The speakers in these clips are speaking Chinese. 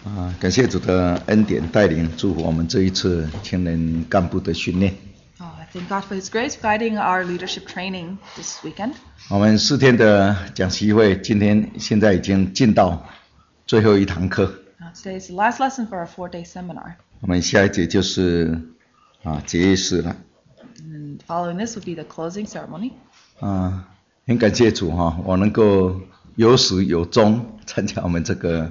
感谢主的恩典带领，祝福我们这一次青年干部的训练。 I thank God for His grace guiding our leadership training this weekend. 我们4天的讲习会，现在已经进到最后一堂课。 Today is the last lesson for our 4-day seminar. 我们下一节就是结业式了。 And following this would be the closing ceremony. 很感谢主我能够有始有终参加我们这个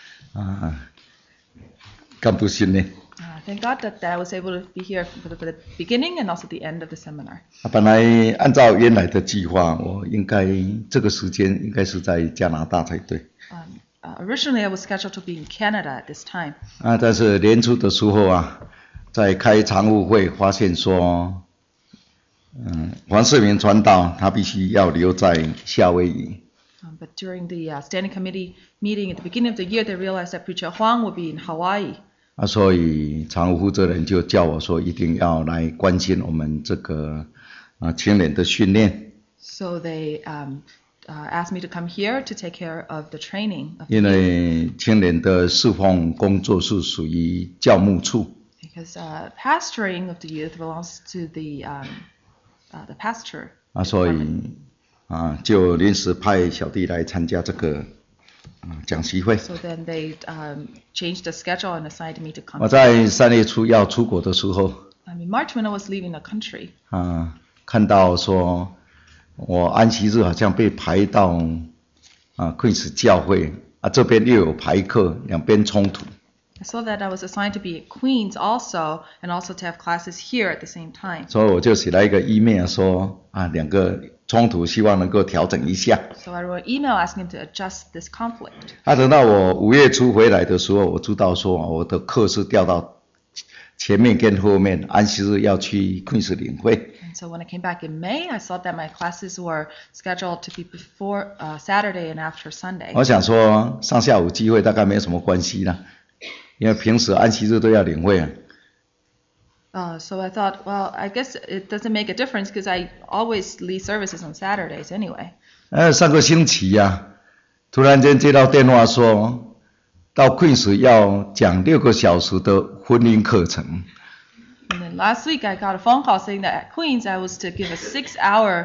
干部训练。 Thank God that I was able to be here for the beginning and also the end of the seminar. 本来按照原来的计划，我应该这个时间应该是在加拿大才对。 Originally I was scheduled to be in Canada at this time. 但是年初的时候在开常务会发现说，黄世明传道他必须要留在夏威夷。 But during the standing committee meeting at the beginning of the year, they realized that Preacher Huang would be in Hawaii. 所以常务负责人就叫我说，一定要来关心我们这个青年的训练。 So they asked me to come here to take care of the training. 因为青年的侍奉工作是属于教牧处。 Because pastoring of the youth belongs to the pastor. 所以就临时派小弟来参加这个讲习会。 So then they changed the schedule and assigned me to come. 我在3月初要出国的时候 in March when I was leaving the country. 看到说我安息日好像被排到Queens 教会这边又有排课，两边冲突。 I saw that I was assigned to be at Queens also, and also to have classes here at the same time. 所以我就写了一个 email 说两个冲突希望能够调整一下。 So I wrote an email asking him to adjust this conflict. 等到我5月初回来的时候，我知道说我的课是调到前面跟后面，安息日要去 Queens 领会。 And so when I came back in May, I saw that my classes were scheduled to be before Saturday and after Sunday. 我想说上下午聚会大概没有什么关系啦，因为平时安息日都要领会 So I thought, well, I guess it doesn't make a difference because I always lead services on Saturdays anyway. 上个星期突然间接到电话说，到 Queens 要讲6个小时的婚姻课程。 And then last week I got a phone call saying that at Queens I was to give a 6-hour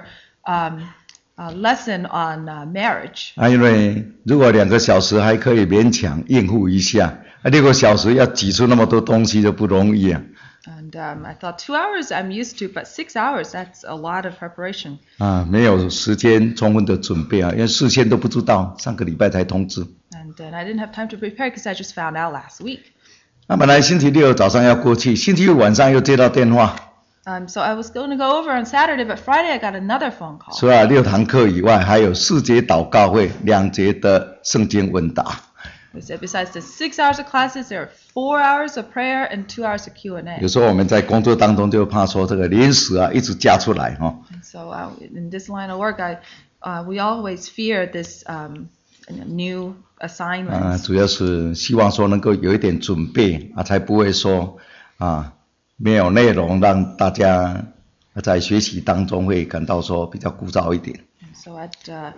lesson on marriage. 因为如果2个小时还可以勉强应付一下，6个小时要挤出那么多东西就不容易 And I thought 2 hours I'm used to, but 6 hours, that's a lot of preparation. 没有时间充分的准备因为事先都不知道，上个礼拜才通知。 And I didn't have time to prepare because I just found out last week. 本来星期六早上要过去，星期五晚上又接到电话。 So I was going to go over on Saturday, but Friday I got another phone call. 除了6堂课以外，还有4节祷告会，2节的圣经问答。 Besides the 6 hours of classes, there are 4 hours of prayer and 2 hours of Q&A. 有时候我们在工作当中就怕说这个临时一直加出来 And so in this line of work, we always fear this new assignments. 主要是希望说能够有一点准备才不会说没有内容，让大家在学习当中会感到说比较枯燥一点。 And so I'd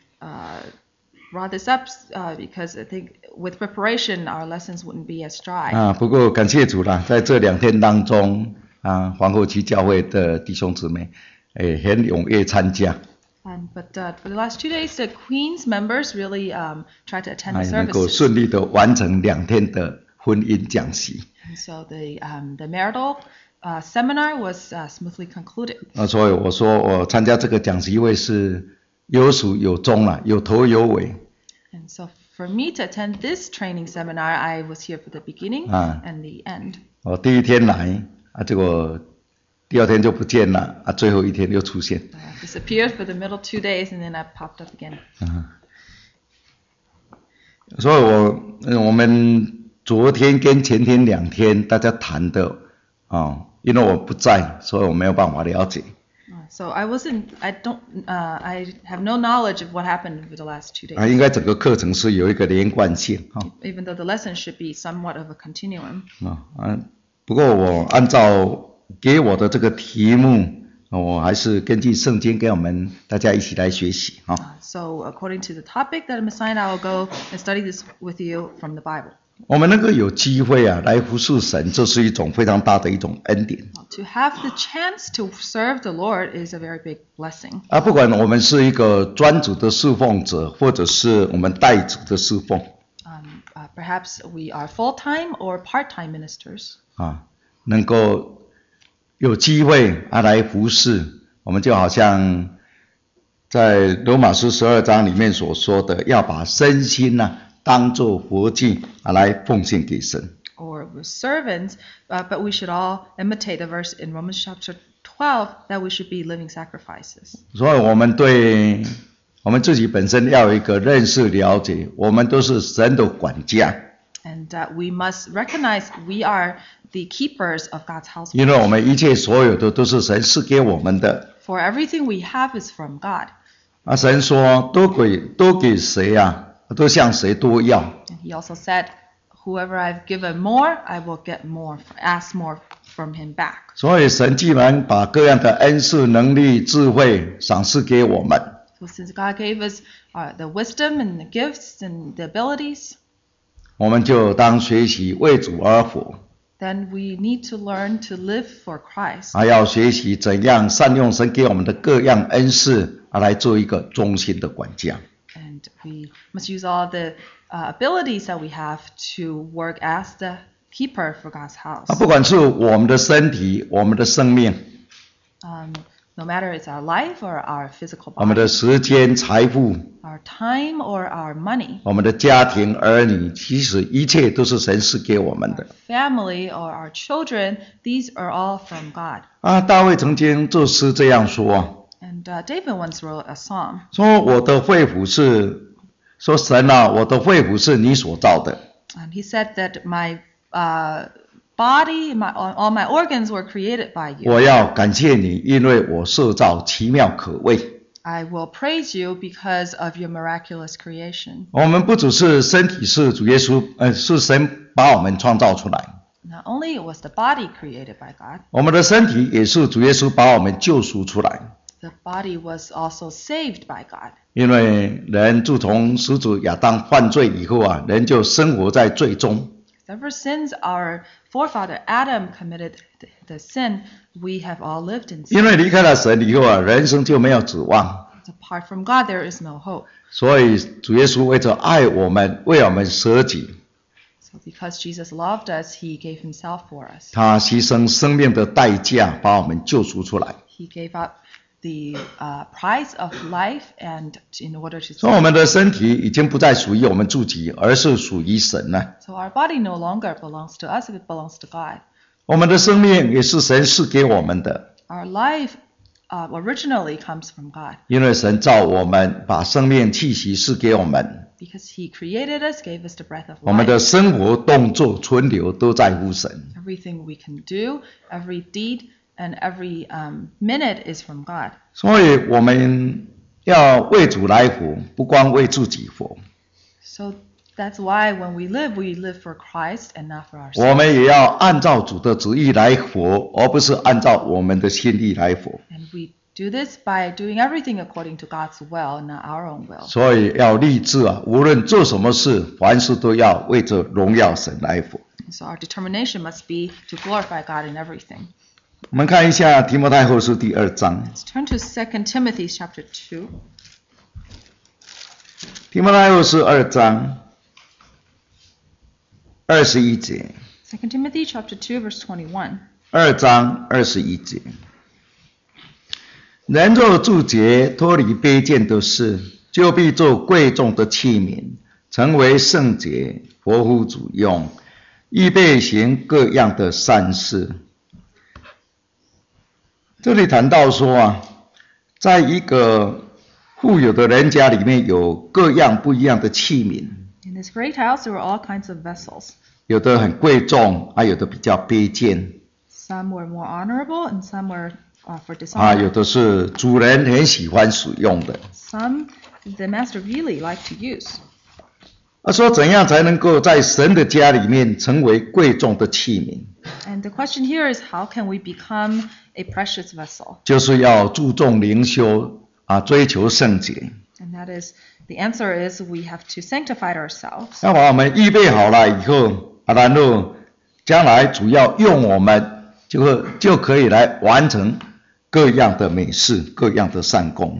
brought this up because I think with preparation our lessons wouldn't be as dry. 不过感谢主啦，在这2天当中皇后区教会的弟兄姊妹很踊跃参加。 But for the last 2 days, the Queen's members really tried to attend the 能够 services. 顺利的完成2天的婚姻讲习。 And so the marital seminar was smoothly concluded. 所以我说我参加这个讲习会是有始有终啦，有头有尾。 And so for me to attend this training seminar, I was here for the beginning and the end. 我第1天来结果第2天就不见了最后1天又出现。 Disappeared for the middle 2 days and then I popped up again. 所以我们昨天跟前天2天大家谈的因为我不在，所以我没有办法了解。 So I have no knowledge of what happened over the last 2 days. 应该整个课程是有一个连贯性 Even though the lesson should be somewhat of a continuum. 不过我按照给我的这个题目，我还是根据圣经给我们大家一起来学习 So according to the topic that I'm assigned, I will go and study this with you from the Bible. 我们能够有机会啊来服侍神，这是一种非常大的一种恩典。 To have the chance to serve the Lord is a very big blessing. 不管我们是一个专职的侍奉者，或者是我们代职的侍奉。 Perhaps we are full-time or part-time ministers. 能够有机会来服侍，我们就好像在罗马书12章里面所说的，要把身心当作活祭来奉献给神。 Or we're servants, but we should all imitate the verse in Romans chapter 12 that we should be living sacrifices. 所以我们对我们自己本身要有一个认识了解，我们都是神的管家。 And we must recognize we are the keepers of God's household. 因为我们一切所有的都是神赐给我们的。 For everything we have is from God. 神说都给谁都向谁多要。 And he also said, whoever I've given more, I will get more, ask more from him back. 所以神既然把各样的恩赐、能力、智慧赏赐给我们， So since God gave us the wisdom and the gifts and the abilities, 我们就当学习为主而活。 then we need to learn to live for Christ. 还要学习怎样善用神给我们的各样恩赐来做一个忠心的管家。 And we must use all the abilities that we have to work as the keeper for God's house. 不管是我们的身体、我们的生命， No matter it's our life or our physical 我们 body, 的时间、财富， our time or our money, 我们的家庭、儿女，其实一切都是神赐给我们的。 family or our children, these are all from God. 大卫曾经作诗这样说 And David once wrote a psalm. 说我的肺腑是，说神我的肺腑是你所造的。 And he said that my body, all my organs were created by you. 我要感谢你，因为我受造奇妙可畏。 I will praise you because of your miraculous creation. 我们不只是身体是主耶稣，是神把我们创造出来。 Not only was the body created by God, 我们的身体也是主耶稣把我们救赎出来。 the body was also saved by God. 因为人自从始祖亚当犯罪以后人就生活在罪中。 Ever since our forefather Adam committed the sin, we have all lived in 因 sin. 为离开了神以后人生就没有指望。 Apart from God, there is no hope. 所以主耶稣为着爱我们，为我们舍己， So because Jesus loved us, he gave himself for us. 他牺牲生命的代价把我们救赎出来。 He gave up the price of life and in order to 所以我 save. 们的身体已经不再属于我们自己，而是属于神了。 So our body no longer belongs to us, it belongs to God. 我们的生命也是神赐给我们的， Our life originally comes from God 因为神造我们，把生命气息赐给我们， because he created us, gave us the breath of 我们的 life. 生活、动作、存留都在乎神。 Everything we can do, every deed, and every minute is from God. 所以我们要为主来活，不光为自己活， So that's why when we live for Christ and not for 我 ourselves. 们也要按照主的旨意来活，而不是按照我们的心意来活。 And we do this by doing everything according to God's will, not our own will. 所以要立志无论做什么事，凡事都要为着荣耀神来活。 So our determination must be to glorify God in everything. 我们看一下提摩太后书第2章， Let's turn to 2 Timothy chapter 2. 提摩太后书2章21节 2 Timothy chapter 2 verse 21. ，2章21节。人若自觉脱离卑贱的事，就必做贵重的器皿，成为圣洁，合乎主用，预备行各样的善事。这里谈到说在一个富有的人家里面有各样不一样的器皿， In this great house there were all kinds of vessels. 有的很贵重，有的比较卑贱， Some were more honorable and some were for 有 dishonor. 的是主人很喜欢使用的。 Some the master really liked to use. 说怎样才能够在神的家里面成为贵重的器皿， And the question here is how can we become a precious vessel? 就是要注重灵修追求圣洁。 And that is, the answer is we have to sanctify ourselves. 要把我们预备好了以后，然后将来主要用我们就可以来完成各样的美事，各样的善功。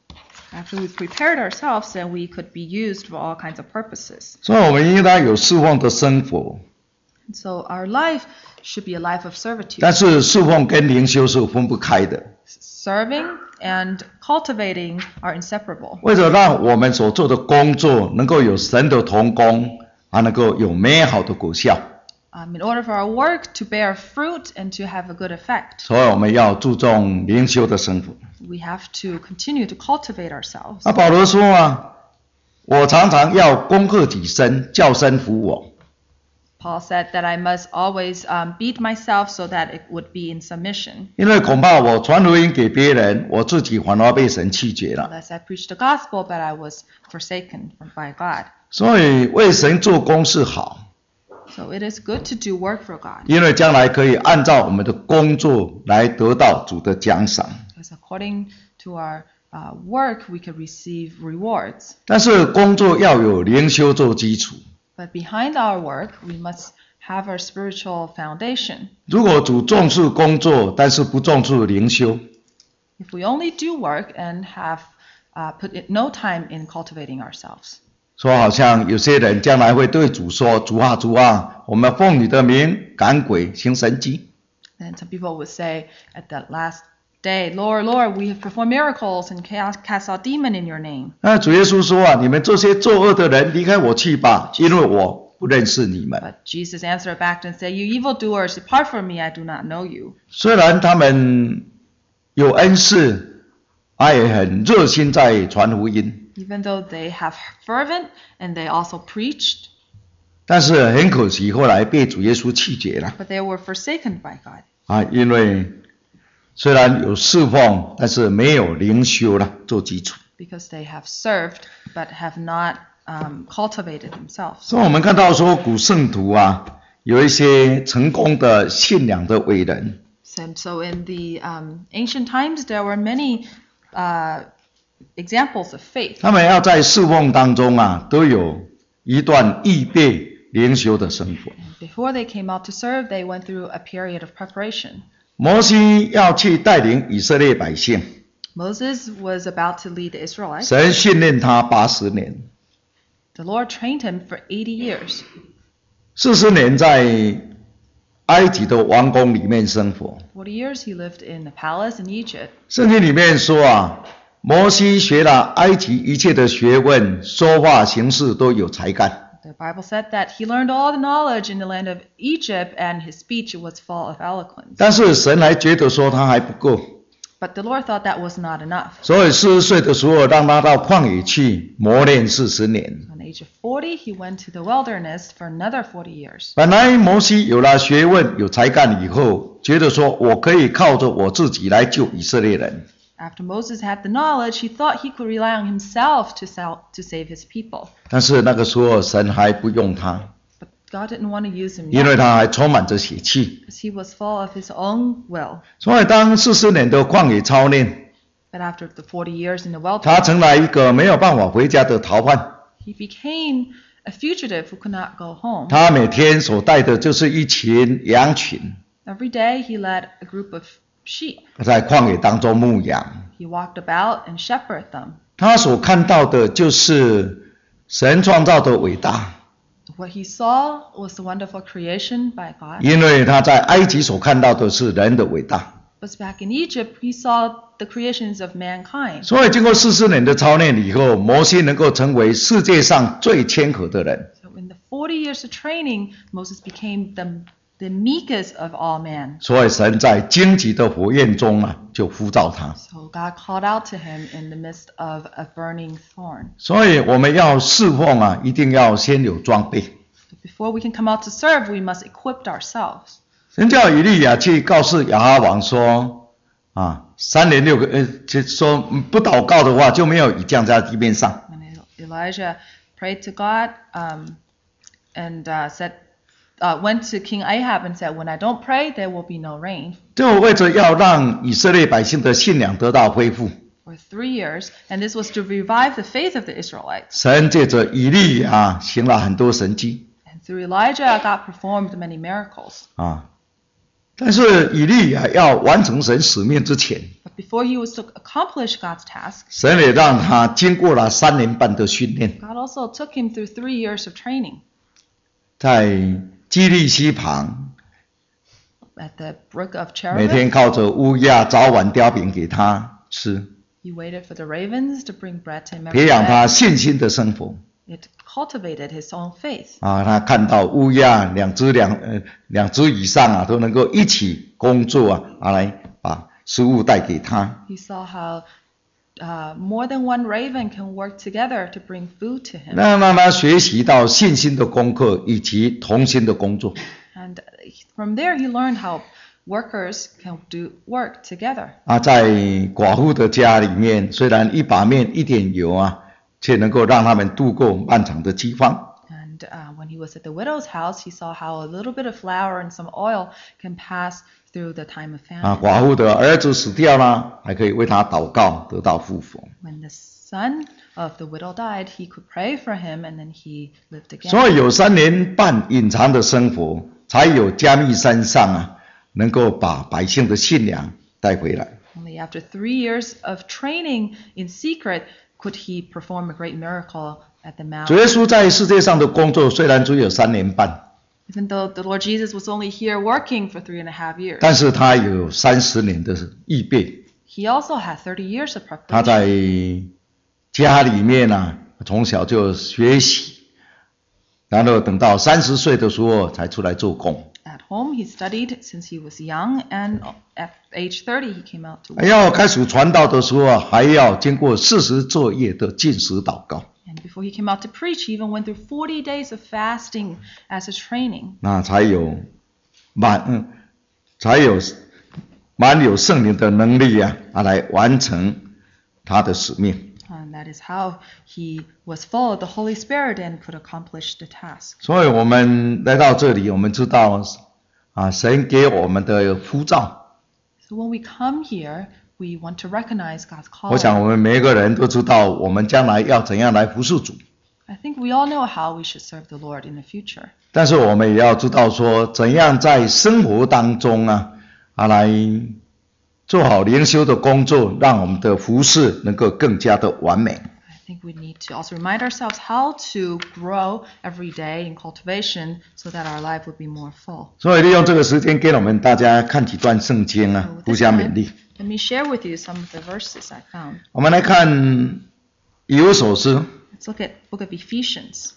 After we've prepared ourselves, then we could be used for all kinds of purposes. 所以我们应当有侍奉的生活。 So our life should be a life of servitude. 但是侍奉跟灵修是分不开的。 Serving and cultivating are inseparable. 为了让我们所做的工作能够有神的同工，能够有美好的果效。 In order for our work to bear fruit and to have a good effect. 所以我们要注重灵修的生活。 We have to continue to cultivate ourselves. 保罗说我常常要攻克己身，叫身服我。 Paul said that I must always beat myself so that it would be in submission. 因为恐怕我传福音给别人，我自己反而被神弃绝了。 Unless I preached the gospel, but I was forsaken by God. 所以为神做工是好。 So it is good to do work for God. 因为将来可以按照我们的工作来得到主的奖赏。 Because according to our work, we can receive rewards. 但是工作要有灵修做基础。 But behind our work, we must have our spiritual foundation. 如果主重视工作，但是不重视灵修， If we only do work and have put no time in cultivating ourselves. 说好像有些人将来会对主说：“主啊，主啊，我们奉你的名赶鬼行神迹。” Then some people would say at that last day, Lord, Lord, we have performed miracles and cast out demon in your name. 那主耶稣说你们这些作恶的人，离开我去吧，因为我不认识你们。 But Jesus answered back and said, You evildoers, depart from me, I do not know you. 虽然他们有恩赐，也很热心在传福音。 Even though they have fervent and they also preached. 但是很可惜，后来被主耶稣弃绝了。 But they were forsaken by God. 因为虽然有侍奉，但是没有灵修了做基础。 Because they have served, but have not cultivated themselves. 所以我们看到说，古圣徒有一些成功的信仰的伟人。 So in the ancient times, there were many examples of faith. 他们要在侍奉当中都有一段预备灵修的生活。 Before they came out to serve, they went through a period of preparation. 摩西要去带领以色列百姓。 Moses was about to lead the Israelites. 神训练他80年。 The Lord trained him for 80 years. 40年在埃及的王宫里面生活。 40 years he lived in the palace in Egypt. 圣经里面说摩西学了埃及一切的学问，说话行事都有才干。 The Bible said that he learned all the knowledge in the land of Egypt and his speech was full of eloquence. 但是神还觉得说他还不够。 But the Lord thought that was not enough. 所以40岁的时候让他到旷野去磨练40年。 At the age of 40, he went to the wilderness for another 40 years. 本来摩西有了学问有才干以后，觉得说我可以靠着我自己来救以色列人。 After Moses had the knowledge, he thought he could rely on himself to save his people. 但是那个时候神还不用他。 But God didn't want to use him 因为 yet, 他还充满着血气。 because he was full of his own will. 所以当40年的旷野操练， But after the 40 years in the 他 wilderness, 成了一个没有办法回家的逃犯。 he became a fugitive who could not go home. 他每天所带的就是一群羊群， Every day he led a group of sheep. 在旷野当中牧羊。 He walked about and shepherded them. 他所看到的就是神创造的伟大， What he saw was the wonderful creation by God. 因为他在埃及所看到的是人的伟大。 But back in Egypt, he saw the creations of mankind. 所以经过40年的操练以后，摩西能够成为世界上最谦和的人。 So in the 40 years of training, Moses became the meekest of all men. 所以神在荆棘的火焰中就呼召他。 So God called out to him in the midst of a burning thorn. 所以我们要侍奉一定要先有装备。 But before we can come out to serve, we must equip ourselves. 神叫以利亚去告诉亚哈王说，3年6个就说不祷告的话就没有雨降在地面上。 And Elijah prayed to God and went to King Ahab and said, When I don't pray, there will be no rain. 就为着要让以色列百姓的信仰得到恢复。 for 3 years, and this was to revive the faith of the Israelites. 神借着以利亚行了很多神迹 And through Elijah, God performed many miracles. 但是以利亚要完成神使命之前， But before he was to accomplish God's task, 神也让他经过了3年半的训练， God also took him through 3 years of training 在基利溪旁， at the brook of 每天 Cherubim. 靠着乌鸦早晚叼饼给他吃， He waited for the ravens to bring bread to him 培 every 养他 day. 信心的生活。 It cultivated his own faith. 他看到乌鸦两只以上都能够一起工作来把食物带给他。 He saw how more than one raven can work together to bring food to him. 那让他学习到信心的功课以及同心的工作。 And from there he learned how workers can do work together. 在寡妇的家里面，虽然一把面一点油却能够让他们度过漫长的饥荒。 And when he was at the widow's house, he saw how a little bit of flour and some oil can pass through the time of famine. 寡妇的儿子死掉了，还可以为他祷告，得到复活。 When the son of the widow died, he could pray for him, and then he lived again. 所以有3年半隐藏的生活，才有加密山上能够把百姓的信仰带回来。 Only after 3 years of training in secret could he perform a great miracle at the 主 mount. 耶稣在世界上的工作虽然只有3年半， Even though the Lord Jesus was only here working for 3.5 years, 但是他有30年的预备。 he also had 30 years of 他 preparation. 在家里面从小就学习，然后等到30岁的时候才出来做工。 At home, he studied since he was young, and at age 30, he came out to work. 要开始传道的时候还要经过40昼夜的禁食祷告， And before he came out to preach, he even went through 40 days of fasting as a training. 那才有满有圣灵的能力来完成他的使命。 And that is how he was full of the Holy Spirit and could accomplish the task. 所以我们来到这里，我们知道神给我们的呼召。 So when we come here, we want to recognize God's 我想 calling. 我们每一个人都知道，我们将来要怎样来服侍主。 I think we all know how we should serve the Lord in the future. 但是我们也要知道说，怎样在生活当中来做好灵修的工作，让我们的服侍能够更加的完美。 I think we need to also remind ourselves how to grow every day in cultivation so that our life would be more full. 所以利用这个时间，给我们大家看几段圣经 So with 互 this 相 time, 勉励。 let me share with you some of the verses I found. 我们来看以弗所书， Let's look at book of Ephesians.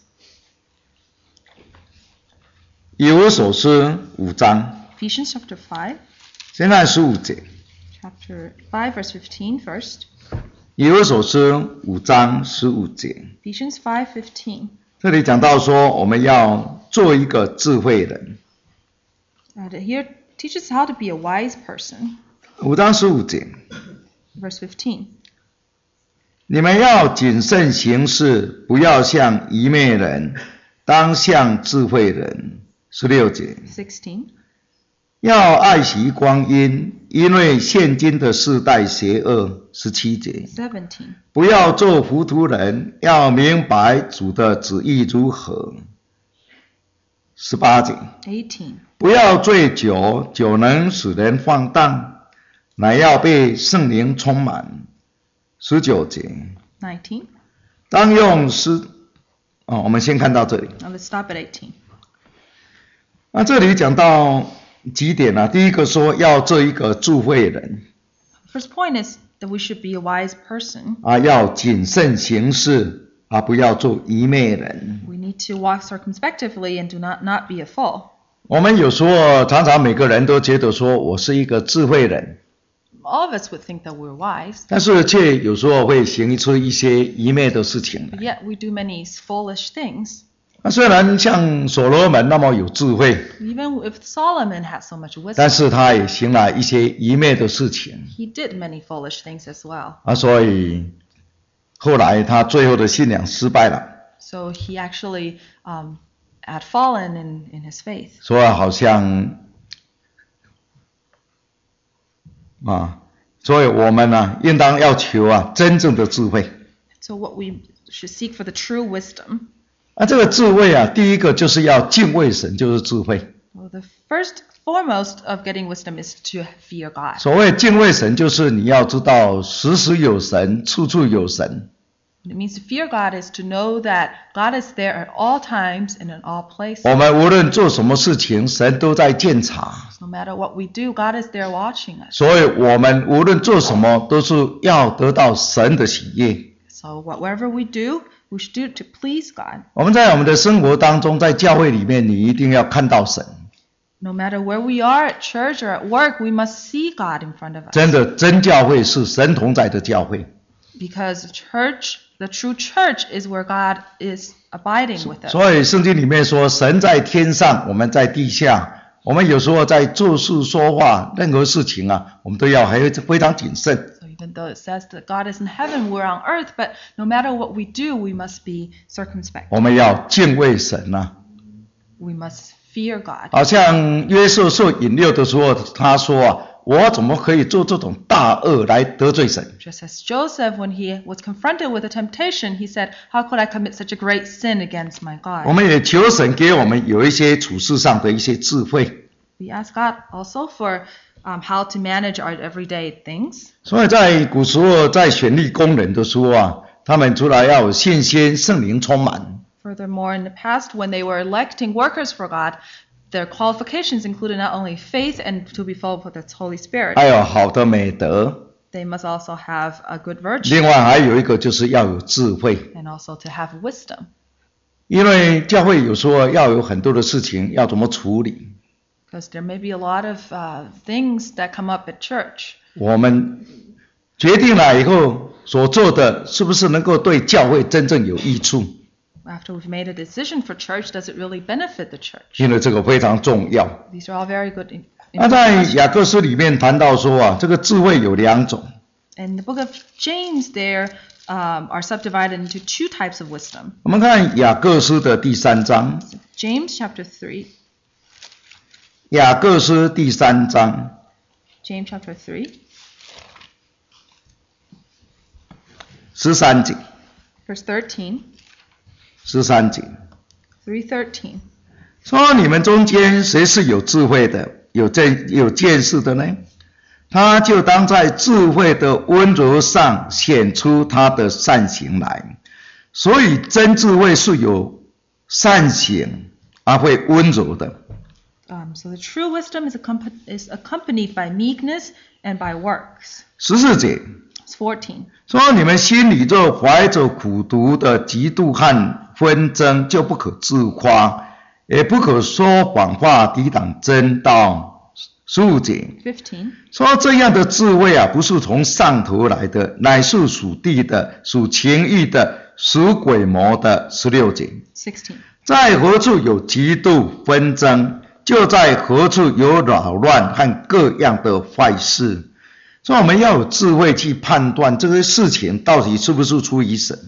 以弗所书5章， Ephesians chapter 5, 先看15节。 chapter 5 verse 15 first. 以弗所书5章15节， Ephesians 5:15. 这里讲到说，我们要做一个智慧人。 Here teaches how to be a wise person. 5章15节， Verse 15. 你们要谨慎行事，不要像愚昧人，当像智慧人。16节， 16. 要爱惜光阴，因为现今的世代邪恶。17节， 17. 不要做糊涂人，要明白主的旨意如何。18节， 18. 不要醉酒，酒能使人放荡，乃要被圣灵充满。19节， 19. 当用诗，我们先看到这里。 Now let's stop at 18. 这里讲到几点第一个说要做一个智慧人， First point is that we should be a wise person. 要谨慎行事，不要做愚昧人。 We need to walk circumspectively and do not be a fool. 我们有时候常常每个人都觉得说我是一个智慧人， All of us would think that we're wise, 但是却有时候会行出一些愚昧的事情 but 来。 yet we do many foolish things. 虽然像所罗门那么有智慧， Even if Solomon had so much 但 wisdom, 是他也行了一些愚昧的事情 he did many foolish things as well. 所以后来他最后的信仰失败了， So he actually had fallen in his faith. 所以好像所以我们呢，应当要求啊真正的智慧。 So what we should seek for the true wisdom. 这个智慧啊，第一个就是要敬畏神，就是智慧。 Well, the first foremost of getting wisdom is to fear God. 所谓敬畏神，就是你要知道时时有神，处处有神。 It means to fear God is to know that God is there at all times and in all places. 我们无论做什么事情，神都在监察。 No matter what we do, God is there watching us. 所以我们无论做什么，都是要得到神的喜悦。 So whatever we do, we should do to please God. 我们在我们的生活当中，在教会里面，你一定要看到神。 No matter where we are at church or at work, we must see God in front of us. 真的，真教会是神同在的教会。 Because the true church is where God is abiding with us. 所以圣经里面说，神在天上，我们在地下。我们有时候在做事说话，任何事情啊，我们都要还非常谨慎。 So even though it says that God is in heaven, we're on earth, but no matter what we do, we must be circumspect. 我们要敬畏神啊。 We must fear God. 好像约瑟受引诱的时候，他说啊，我怎么可以做这种大恶来得罪神？ Just as Joseph, when he was confronted with a temptation, he said, "How could I commit such a great sin against my 我 God?" 们也求神给我们有一些处事上的一些智慧。 We ask God also for how to manage our everyday things. 所以在古时候，在选立工人的时候啊，他们除了要有信心、圣灵充满， Furthermore, in the past, when they were electing workers for God, their qualifications included not only faith and to be filled with its Holy Spirit. 还有好的美德。 They must also have a good virtue 另外还有一个就是要有智慧， and also to have wisdom. 因为教会有时候要有很多的事情要怎么处理。 Because there may be a lot of things that come up at church. 我们决定了以后所做的，是不是能够对教会真正有益处？ After we've made a decision for church, does it really benefit the church? 因为这个非常重要。 These are all very good. 那在雅各书里面谈到说啊，这个智慧有两种。 In the book of James, there are subdivided into two types of wisdom. 我们看雅各书的第3章， James chapter 3. 雅各书第3章 James chapter 3, 13节 verse 13. ，13节 3:13. 说：你们中间谁是有智慧的，有见识的呢？他就当在智慧的温柔上显出他的善行来。所以真智慧是有善行而会温柔的。 So the true wisdom is accompanied by meekness and by works. 14节 It's 14. 说：你们心里若怀着苦毒的嫉妒和纷争，就不可自夸，也不可说谎话抵挡真道。15节 15. 说这样的智慧啊，不是从上头来的，乃是属地的，属情欲的，属鬼魔的。16节 16. 在何处有嫉妒纷争，就在何处有扰乱和各样的坏事。所以我们要有智慧去判断这个事情到底是不是出于神。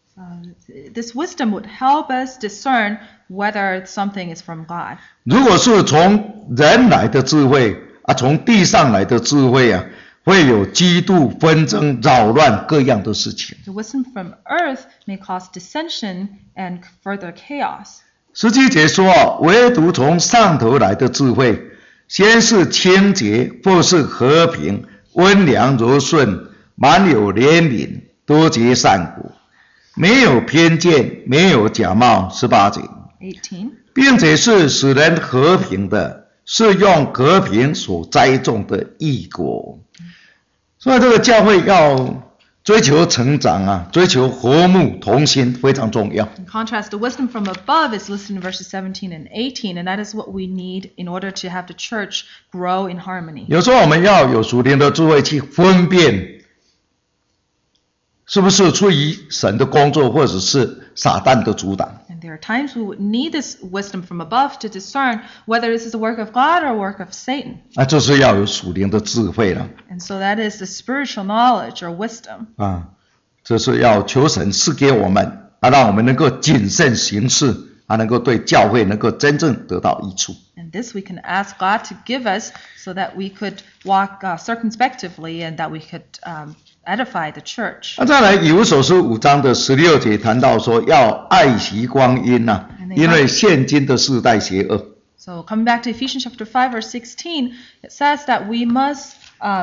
This wisdom would help us discern whether something is from God. 如果是从人来的智慧啊，从地上来的智慧啊，会有嫉妒纷争、扰乱各样的事情。 The wisdom from earth may cause dissension and further chaos. 17节说啊，唯独从上头来的智慧，先是清洁，或是和平、温良柔顺，满有怜悯，多结善果，没有偏见，没有假冒。18节 18. 并且是使人和平的，是用和平所栽种的义果。所以这个教会要追求成长啊，追求和睦同心，非常重要。 In contrast, the wisdom from above is listed in verses 17 and 18, and that is what we need in order to have the church grow in harmony. 有时候我们要有属灵的智慧去分辨，是不是出于神的工作，或者是撒旦的阻挡。 And there are times we would need this wisdom from above to discern whether this is the work of God or work of Satan. 那就是要有属灵的智慧了 And so that is the spiritual knowledge or wisdom. 啊！这是要求神赐给我们啊，让我们能够谨慎行事， 能够对教会能够真正得到益处。 And this we can ask God to give us so that we could walk circumspectively and that we could edify the church. 再来以弗所书5章的16节谈到说要爱惜光阴因为现今的世代邪恶。 So coming back to Ephesians chapter 5 verse 16, it says that we must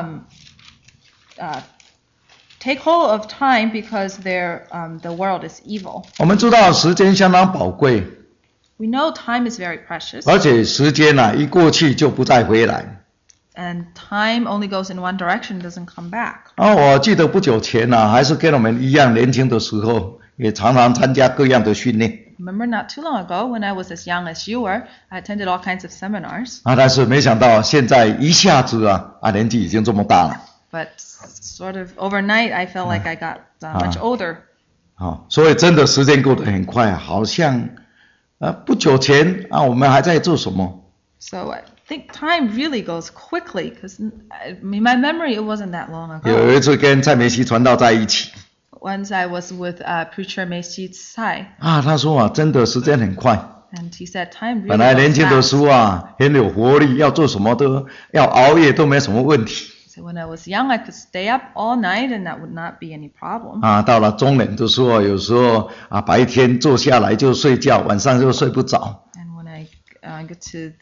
take hold of time because the world is evil. 我们知道时间相当宝贵， We know time is very precious, 而且时间一过去就不再回来。 and time only goes in one direction, doesn't come back. 我记得不久前还是跟我们一样年轻的时候，也常常参加各样的训练。 Remember not too long ago when I was as young as you were, I attended all kinds of seminars. 但是没想到现在一下子年纪已经这么大了。 But sort of overnight, I felt like I got much older. 所以真的时间过得很快，好像不久前我们还在做什么？ So I think time really goes quickly because in my memory it wasn't that long 有 ago. 一次跟蔡梅西传道在一起 Once I was with preacher Meishi Tsai, 他说真的时间很快。 and he said time 本 really 来年 goes 轻的 fast. 时候很有活力，要做什么都要熬夜都没什么问题。 So when I was young, I could stay up all night and that would not be any problem. 到了中年的时候，有时候白天坐下来就睡觉，晚上就睡不着。 And when I get to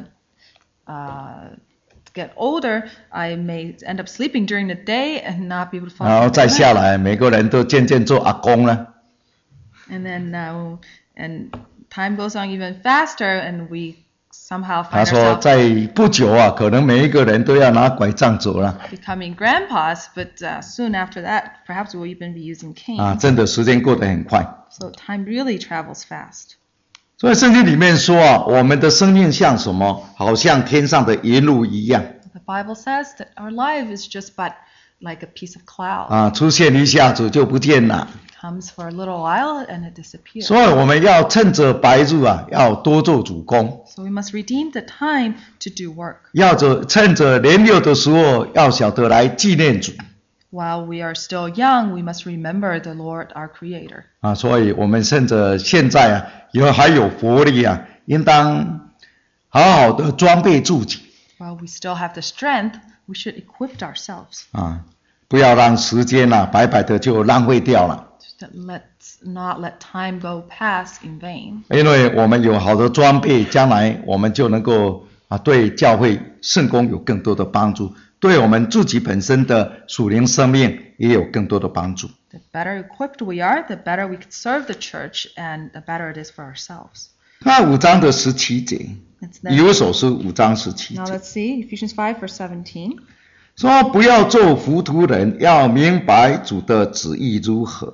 get older, I may end up sleeping during the day and not be able to fall 然后 asleep 再 at 下 night. 来，每个人都渐渐做阿公了。 And then and time goes on even faster, and we somehow 他 find 说 ourselves 在不久可能每一个人都要拿拐杖走了。 becoming grandpas, but soon after that, perhaps we'll even be using canes. 真的时间过得很快。 So time really travels fast. 所以圣经里面说我们的生命像什么？好像天上的云雾一样。 The Bible says that our life is just but like a piece of cloud. 出现一下子就不见了。 Comes for a little while and it disappears. 所以我们要趁着白日要多做主工。 So we must redeem the time to do work. 趁着年幼的时候，要晓得来纪念主。 While we are still young, we must remember the Lord our Creator. 所以我们趁着现在还有活力应当好好的装备自己。 While we still have the strength, we should equip ourselves. 不要让时间白白的就浪费掉了。 Let's not let time go past in vain. 因为我们有好的装备，将来我们就能够对教会圣工有更多的帮助，对我们自己本身的属灵生命也有更多的帮助。 The better equipped we are, the better we can serve the church, and the better it is for ourselves. 那5章的17节， It's 以 then, 弗所书5章17 now 节 let's see, Ephesians 5 verse 17. 说不要做糊涂人，要明白主的旨意如何。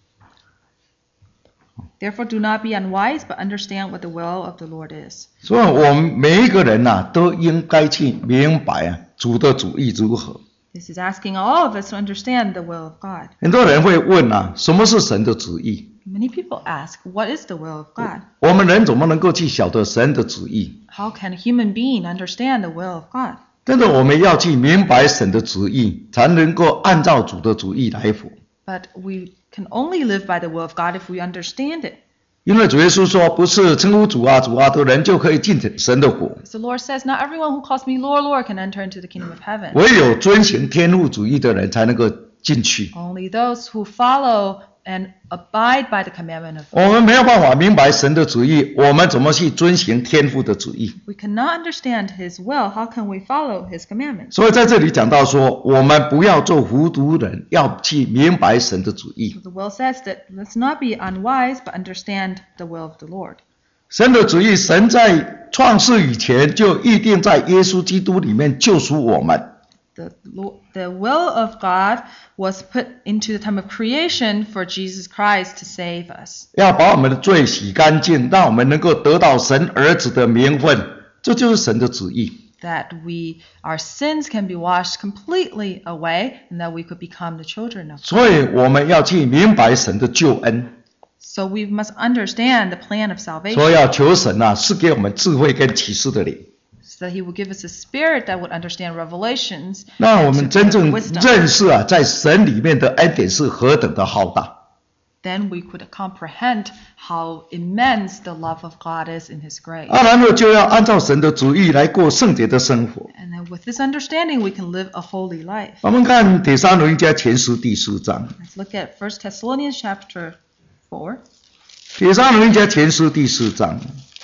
Therefore do not be unwise, but understand what the will of the Lord is. 所以我们每一个人都应该去明白主的旨意如何。 This is asking all of us to understand the will of God. 很多人会问什么是神的旨意？ Many people ask, what is the will of God? 我们人怎么能够去晓得神的旨意？ How can a human being understand the will of God? 真的，我们要去明白神的旨意，才能够按照主的旨意来活。 But we can only live by the will of God if we understand it. 因为主耶稣说，不是称呼主主的人就可以进神的国， As the Lord says, not everyone who calls me Lord, Lord can enter into the kingdom of heaven. 唯有遵行天父旨意的人才能够进去。 Only those who follow and abide by the commandment of 我们没有办法明白神的旨意，我们怎么去遵行天父的旨意？ We cannot understand His will. How can we follow His commandments? 所以在这里讲到说，我们不要做糊涂人，要去明白神的旨意。 The will says that let's not be unwise, but understand the will of the Lord. 神的旨意，神在创世以前就预定在耶稣基督里面救赎我们。 The will of God was put into the time of creation for Jesus Christ to save us. 要把我们的罪洗干净，让我们能够得到神儿子的名分，这就是神的旨意。 That our sins can be washed completely away, and that we could become the children of God. 所以我们要去明白神的救恩， So we must understand the plan of salvation, 所以要求神赐给我们智慧跟启示的灵， so that He will give us a spirit that would understand revelations, 让我 and 们 to 真 give 正 wisdom, 认识在神里面的恩典是何等的浩大。 then we could comprehend how immense the love of God is in His grace. 然后就要按照神的旨意来过圣洁的生活。 And then with this understanding, we can live a holy life. 我们看帖撒罗尼迦前书第4章， Let's look at 1 Thessalonians chapter 4. 帖撒罗尼迦前书第4章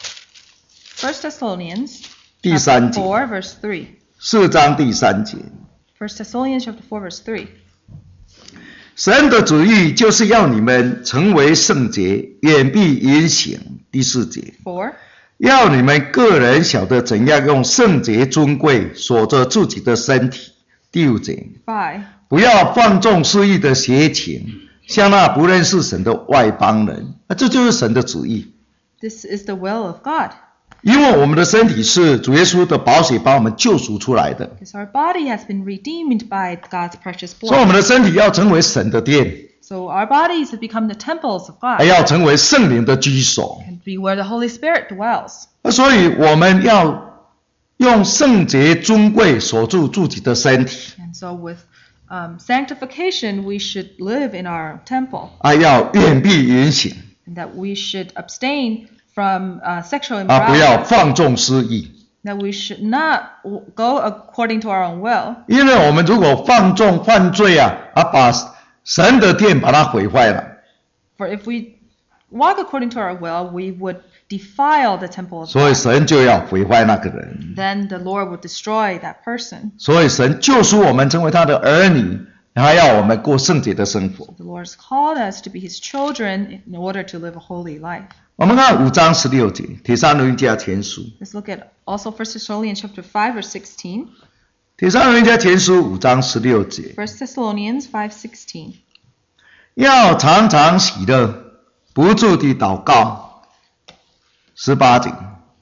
1 Thessalonians 第 chapter 3节， 4, verse 3. 4章第3节。 1 Thessalonians chapter 4, verse 3. 神的旨意就是要你们成为圣洁，远避淫行。第4节， 4. 要你们个人晓得怎样用圣洁尊贵锁着自己的身体。第5节， 5. 不要放纵私欲的邪情，像那不认识神的外邦人。这就是神的旨意。 This is the will of God. 因为我们的身体是主耶稣的宝血把我们救赎出来的， Because our body has been redeemed by God's precious 所以我 blood. 们的身体要成为神的殿， So our bodies have become the temples of 还 God 要成为圣灵的居所。 and be where the Holy Spirit dwells. 所以我们要用圣洁尊贵锁住自己的身体， And so with sanctification, we should live in our temple 还要远避淫行， and that we should abstain from sexual 不要 immorality. 放纵私欲。 That we should not go according to our own will. 因为我们如果放纵犯罪把神的殿把它毁坏了， For if we walk according to our will, we would defile the temple of 所以 God. 神就要毁坏那个人。 Then the Lord would destroy that person. 所以神救赎我们成为他的儿女，还要我们过圣洁的生活。 The Lord has called us to be His children in order to live a holy life. 我们看5章16节，帖撒罗尼迦前书， Let's look at also 1 Thessalonians chapter 5, verse 16. 帖撒罗尼迦前书5章16节， 1 Thessalonians 5:16. 要常常喜乐，不住地祷告。18节，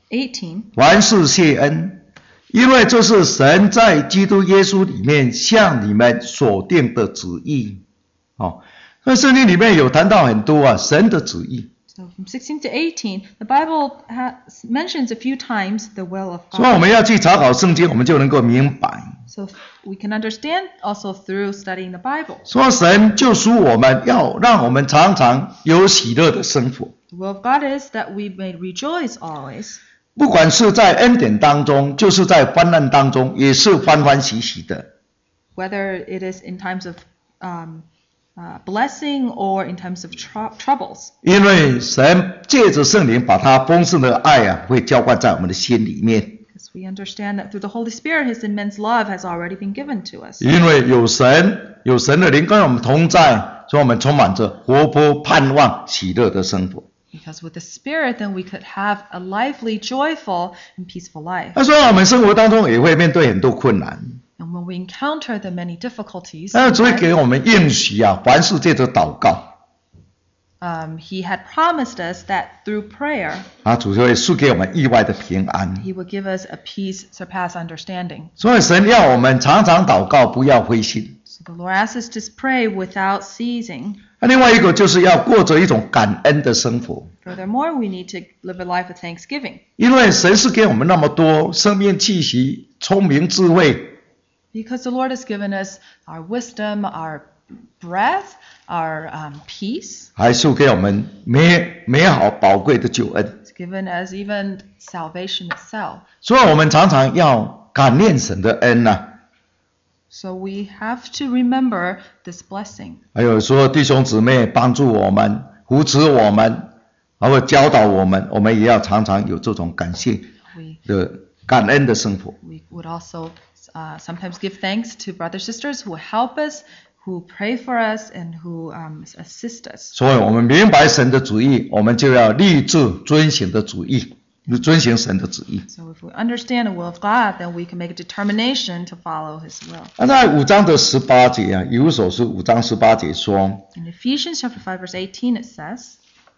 18. 凡事谢恩，因为这是神在基督耶稣里面向你们所定的旨意。那圣经里面有谈到很多神的旨意。 So from 16 to 18, the Bible mentions a few times the will of 所以我 God. 们要去查考圣经，我们就能够明白。 So we can understand also through studying the Bible. 说神救赎我们，要让我们常常有喜乐的生活。 The will of God is that we may rejoice always. 不管是在恩典当中，就是在患难当中，也是欢欢喜喜的。 Whether it is in times of blessing or in times of troubles. 因为神借着圣灵把他丰盛的爱会浇灌在我们的心里面。 Because we understand that through the Holy Spirit, His immense love has already been given to us. 因为有神的灵跟我们同在，所以我们充满着活泼、盼望、喜乐的生活。 Because with the Spirit, then we could have a lively, joyful, and peaceful life. 那所以我们生活当中也会面对很多困难， And when we encounter the many difficulties, 那主会给我们应许凡事借着祷告。 He had promised us that through prayer, 主就会赐给我们意外的平安。 He would give us a peace surpass understanding. 所以神要我们常常祷告，不要灰心。 So the Lord asks us to pray without ceasing. 另外一个就是要过着一种感恩的生活， Furthermore, we need to live a life of thanksgiving. 因为神是给我们那么多生命气息、聪明智慧， Because the Lord has given us our wisdom, our breath, our peace. 还是给我们美好宝贵的救恩。 It's given us even salvation itself. 所以我们常常要感念神的恩 So we have to remember this blessing. 还有说弟兄姊妹帮助我们、扶持我们，还有教导我们，我们也要常常有这种感谢的感恩的生活。 We would also sometimes give thanks to brothers and sisters who help us, who pray for us, and who assist us. 所以我们明白神的旨意，我们就要立志遵行的旨意，遵行神的旨意。 So if we understand the will of God, then we can make a determination to follow His will. 那在5章的18节以弗所书5章18节说， In Ephesians chapter 5, verse 18, it says,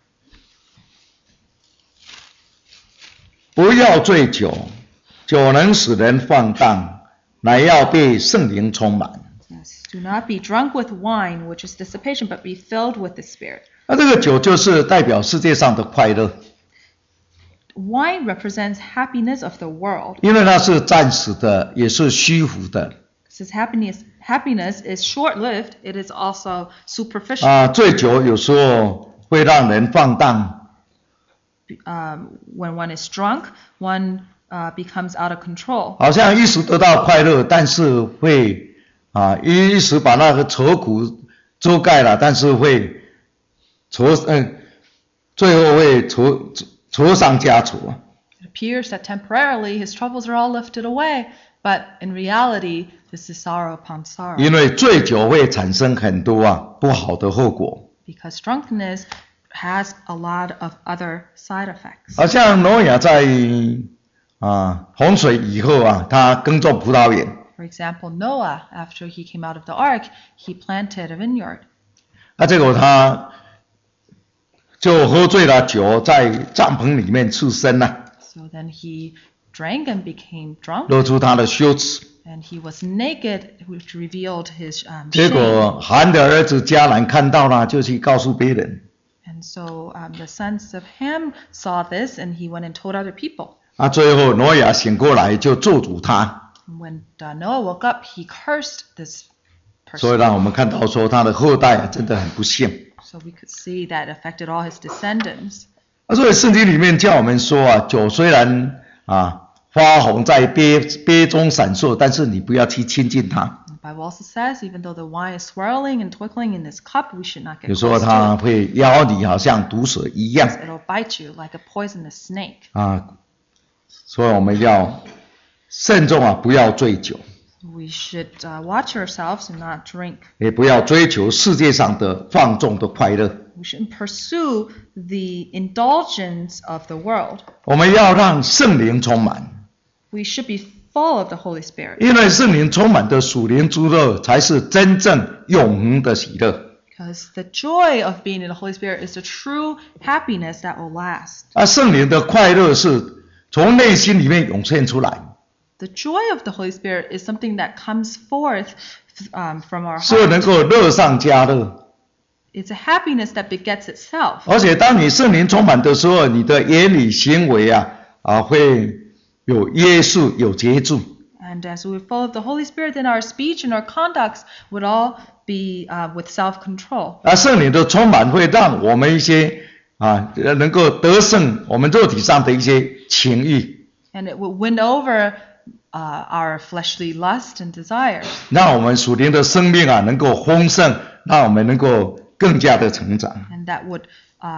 不要醉酒，酒能使人放荡，乃要被圣灵充满。 Yes, do not be drunk with wine, which is dissipation, but be filled with the Spirit. 那这个酒就是代表世界上的快乐， Wine represents happiness of the world. 因为它是暂时的，也是虚浮的。 Since happiness is short-lived, it is also superficial. 醉酒有时候会让人放荡。 When one is drunk, one becomes out of control. 好像一时得到快乐，但是会一时把那个愁苦遮盖了，但是会最后会愁上加愁。 It appears that temporarily his troubles are all lifted away, but in reality, this is sorrow upon sorrow. 因为醉酒会产生很多不好的后果。 Because drunkenness has a lot of other side effects. 好像挪亚在洪水以后他耕种葡萄园。 For example, Noah, after he came out of the ark, he planted a vineyard. 结果他就喝醉了酒，在帐篷里面赤身了。 So then he drank and became drunk. 露出他的羞耻。 And he was naked, which revealed his 结果含的儿子迦南看到了，就去告诉别人。 And so the sons of Ham saw this, and he went and told other people. 最后挪亚醒过来就咒诅他。 When Noah woke up, he cursed this person. 所以让我们看到说他的后代真的很不幸。 So we could see that affected all his descendants. 所以圣经里面叫我们说酒虽然花红在杯中闪烁，但是你不要去亲近它。 The Bible also says, even though the wine is swirling and twinkling in this cup, we should not get close to it. 有时候它会咬你，好像毒蛇一样。 It'll bite you like a poisonous snake. 所以我们要慎重不要醉酒。 We should watch ourselves and not drink. 也不要追求世界上的放纵的快乐。 We shouldn't pursue the indulgence of the world. 我们要让圣灵充满。 We should be full of the Holy Spirit. 因为圣灵充满的属灵之乐，才是真正永恒的喜乐。 Because the joy of being in the Holy Spirit is the true happiness that will last. 圣灵的快乐是从内心里面涌现出来。 The joy of the Holy Spirit is something that comes forth from our 是能 heart. 够乐上加乐。 It's a happiness that begets itself. 而且当你圣灵充满的时候，你的言语行为会有约束，有节制。 And as we're full of the Holy Spirit, then our speech and our conducts would all be with self-control. 圣灵的充满会让我们一些能够得胜我们肉体上的一些情欲。 And it will win over our fleshly lust and desires. 让我们属灵的生命能够丰盛，让我们能够更加的成长。 And that would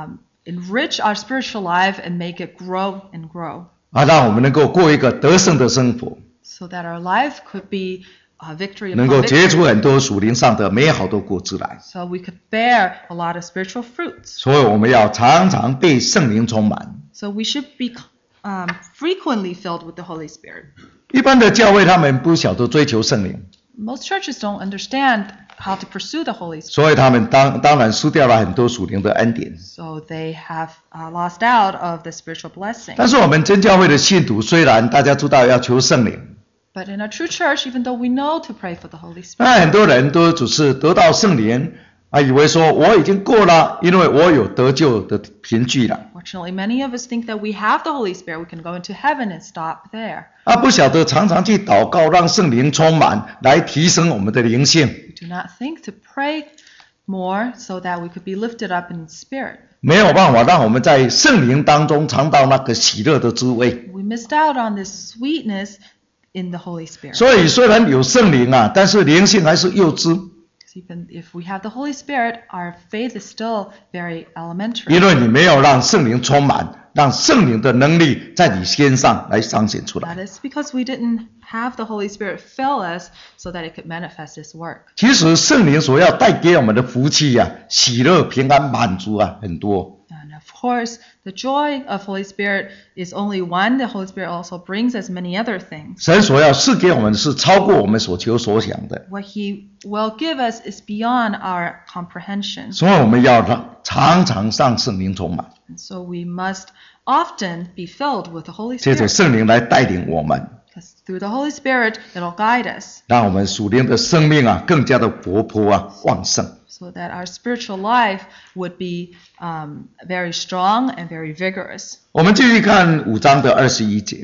enrich our spiritual life and make it grow and grow. 让我们能够过一个得胜的生活。 So that our life could be victory 能 upon 够结出 victory. 很多属灵上的美好的果子来。 So we could bear a lot of spiritual fruits. 所以我们要常常被圣灵充满。 So we should be frequently filled with the Holy Spirit. 一般的教会他们不晓得追求圣灵， Most churches don't understand how to pursue the Holy Spirit. 所以他们当然失掉了很多属灵的恩典。 So they have lost out of the spiritual blessing. 但是我们真教会的信徒，虽然大家知道要求圣灵， But in a true church, even though we know to pray for the Holy Spirit, 那很多人都只是得到圣灵以为说我已经够了，因为我有得救的凭据了。 fortunately, many of us think that we have the Holy Spirit, we can go into heaven and stop there. 不晓得常常去祷告，让圣灵充满，来提升我们的灵性。 We do not think to pray more so that we could be lifted up in spirit. 没有办法让我们在圣灵当中尝到那个喜乐的滋味。 We missed out on this sweetness in the Holy Spirit. 所以虽然有圣灵但是灵性还是幼稚。 Even if we have the Holy Spirit, our faith is still very elementary. 因为你没有让圣灵充满，让圣灵的能力在你身上来彰显出来。 That is because we didn't have the Holy Spirit fill us so that it could manifest His work. 其实圣灵所要带给我们的福气喜乐、平安、满足很多。 And of course, the joy of Holy Spirit is only one. The Holy Spirit also brings us many other things. 神所要赐给我们的是超过我们所求所想的， What He will give us is beyond our comprehension. 所以我们要常常让圣灵充满， And so we must often be filled with the Holy 借着 Spirit. 圣灵来带领我们， Because through the Holy Spirit, it'll guide us 让我们属灵的生命更加的活泼旺盛。 so that our spiritual life would be very strong and very vigorous. 我们继续看5章的21节。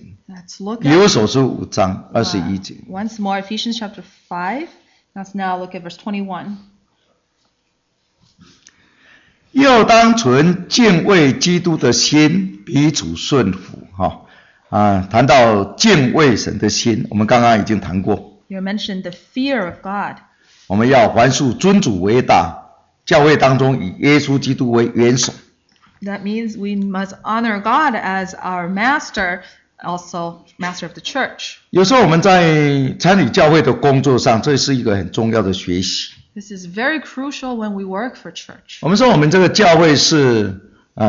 Let's look 以 at 弗所书5章21节。 once more Ephesians chapter 5. Let's now look at verse 21. 又当存敬畏基督的心，彼此顺服。谈到敬畏神的心，我们刚刚已经谈过。 You mentioned the fear of God. 我们要凡事尊主为大，教会当中以耶稣基督为元首。 That means we must honor God as our master, also master of the church. 有时候我们在参与教会的工作上，这是一个很重要的学习。 This is very crucial when we work for church. 我们说我们这个教会是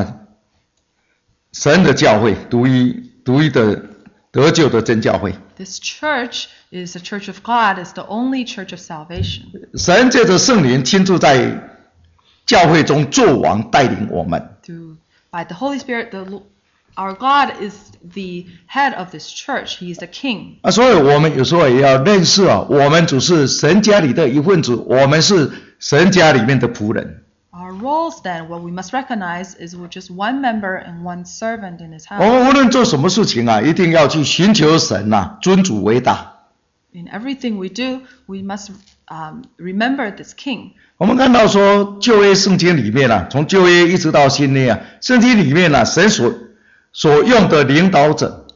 神的教会，独一的得救的真教会。 This church is the church of God, is the only church of salvation. 神借着圣灵亲自在教会中作王，带领我们。 By the Holy Spirit, our God is the head of this church. He is the king. 所以我们有时候也要认识我们只是神家里的一份子，我们是神家里面的仆人。 Our roles then, what we must recognize is we're just one member and one servant in his 我 house. 们无论做什么事情一定要去寻求神尊主为大。 In everything we do, we must remember this king. 我们看到说旧约圣经里面从旧约一直到新约圣经里面神所用的领导者，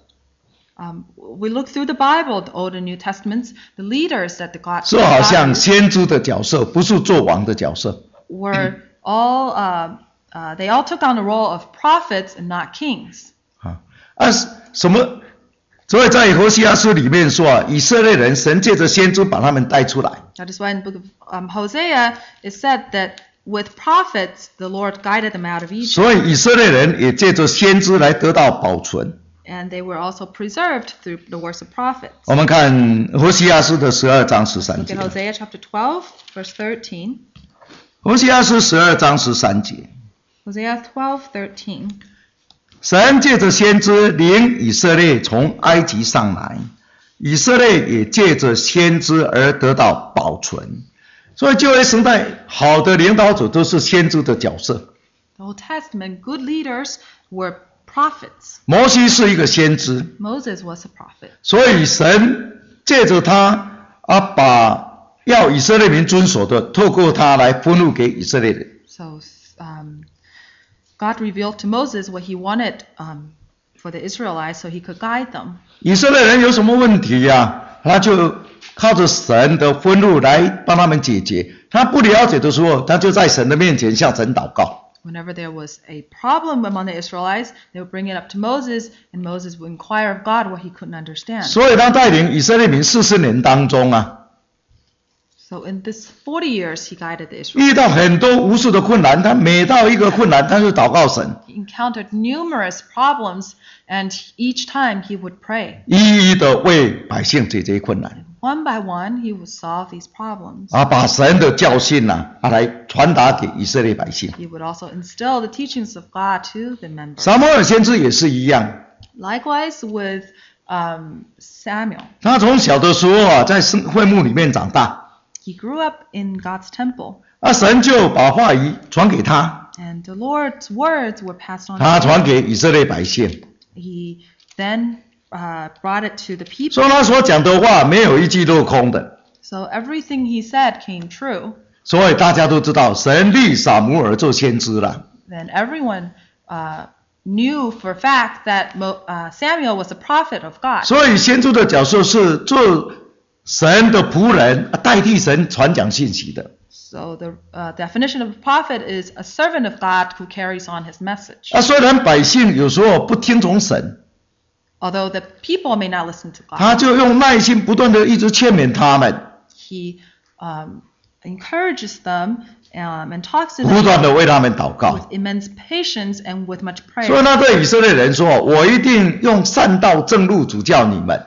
We look through the Bible, the Old and New Testaments, the leaders that the God 是好像先知的角色，不是做王的角色。 were all they all took on the role of prophets and not kings. 什么？所以在何西阿书里面说以色列人神借着先知把他们带出来。 That is why in the book of Hosea it said that with prophets the Lord guided them out of Egypt. 所以以色列人也借着先知来得到保存。 And they were also preserved through the works of prophets. 我们看何西阿书的12章13 Look 节。 at Hosea chapter 12, verse 13. 何西阿书12章13节。 Hosea 12:13. 神借着先知领以色列从埃及上来，以色列也借着先知而得到保存。所以旧约时代好的领导者都是先知的角色。 The Old Testament good leaders were prophets. 摩西是一个先知， Moses was a prophet. 所以神借着他把要以色列民遵守的，透过他来吩咐给以色列人。 So God revealed to Moses what he wanted for the Israelites so he could guide them. 以色列人有什么问题他就靠着神的吩咐来帮他们解决。他不了解的时候，他就在神的面前向神祷告。 Whenever there was a problem among the Israelites, they would bring it up to Moses, and Moses would inquire of God what he couldn't understand. 所以他带领以色列民40年当中 So in this 40 years, he guided the Israelites. 遇到很多无数的困难，他每到一个困难，他就祷告神， He encountered numerous problems, and each time he would pray. 一一的为百姓解决困难。 One by one, he would solve these problems. 把神的教训来传达给以色列百姓。 He would also instill the teachings of God to the members. 撒母耳先知也是一样， Likewise with Samuel. 他从小的时候在会幕里面长大， He grew up in God's temple, 神就把话语传给他， and the Lord's words were passed on 他 to 传 him. 给以色列百姓， He then brought it to the people. 说他所讲的话没有一句落空的， So everything he said came true. 所以大家都知道神立撒母耳做先知了。 Then everyone knew for a fact that Samuel was a prophet of God. 所以先知的角色是做神的仆人，代替神传讲信息的。 So the definition of a prophet is a servant of God who carries on his message. 虽然百姓有时候不听从神， Although the people may not listen to God, 他就用耐心不断的一直劝勉他们， he encourages them and talks to 不断 them 的为他们祷告。 with immense patience and with much 所以 prayer. 他对以色列人说：“我一定用善道正路主教你们，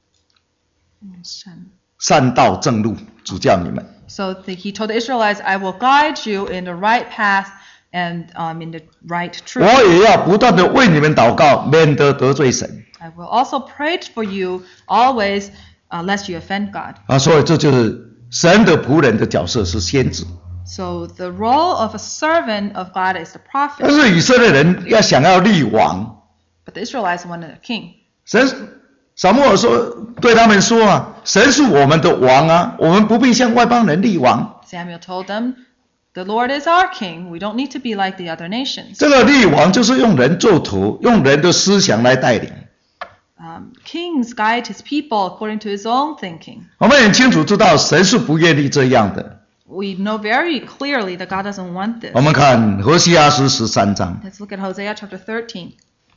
善道正路主教你们。 So he told the Israelites, I will guide you in the right path and in the right 我 truth. 也要不断的为你们祷告，免得得罪神。 I will also pray for you always, lest you offend God. 所以这就是神的仆人的角色是先知。 So the role of a servant of God is the 但 prophet. 是以色列人想要立王， But the Israelites wanted a king. 神撒母耳对他们说啊，神是我们的王啊，我们不必向外邦人立王。 Samuel told them, "The Lord is our king. We don't need to be like the other nations." 这个立王就是用人做头，用人的思想来带领。 Kings guide his people according to his own thinking. 我们很清楚知道，神是不愿意这样的。 We know very clearly that God doesn't want this. 我们看何西阿书13章 Let's look at Hosea chapter 13.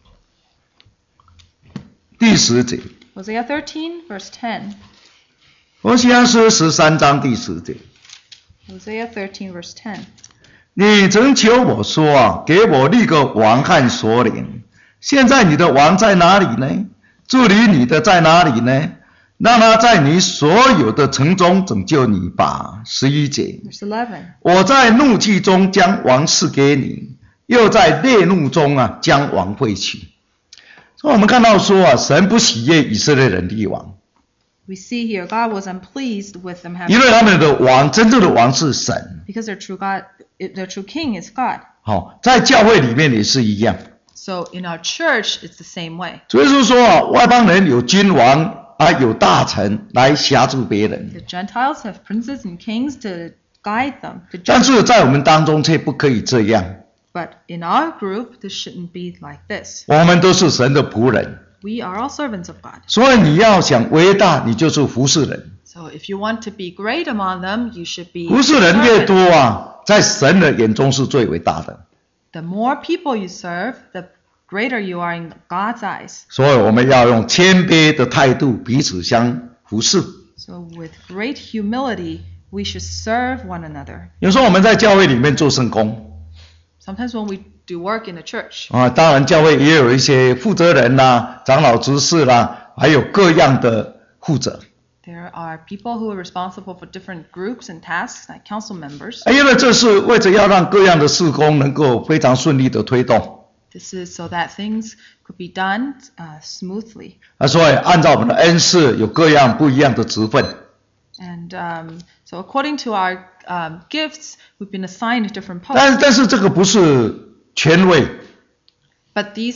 第10节。 Hosea 13, verse 10. 何西阿书13章第10节。 Hosea 13, verse 10. 你曾求我说啊，给我立个王和首领。现在你的王在哪里呢？治理你的在哪里呢？让他在你所有的城中拯救你吧。11节。 Verse 11. 我在怒气中将王赐给你，又在烈怒中将王废去。所以我们看到说啊，神不喜悦以色列人立王， We see here God was unpleased with them 因 having 为他们的王，真正的王是神。 because their true king is God. 好，在教会里面也是一样。 So in our church, it's the same way. 所以说啊，外邦人有君王有大臣来辖制别人， The Gentiles have princes and kings to guide them, to 但 judge. 是在我们当中却不可以这样。 But in our group, this shouldn't be like this. 我们都是神的仆人， We are all servants of God. 所以你要想伟大，你就是服侍人。 So if you want to be great among them, you should be 服侍人越 servants. 多在神的眼中是最伟大的。 The more people you serve, the greater you are in God's eyes. 所以我们要用谦卑的态度彼此相服侍。 So with great humility, we should serve one another. 有时候我们在教会里面做圣工 Sometimes when we do work in the church, 当然教会也有一些负责人长老执事还有各样的负责。 there are people who are responsible for different groups and tasks, like council members. 因为这是为着要让各样的事工能够非常顺利的推动。 This is so that things could be done smoothly. 所以按照我们的恩赐有各样不一样的职分。 And so according to our gifts, we've been assigned different 但 posts. 是这个不是权位 But these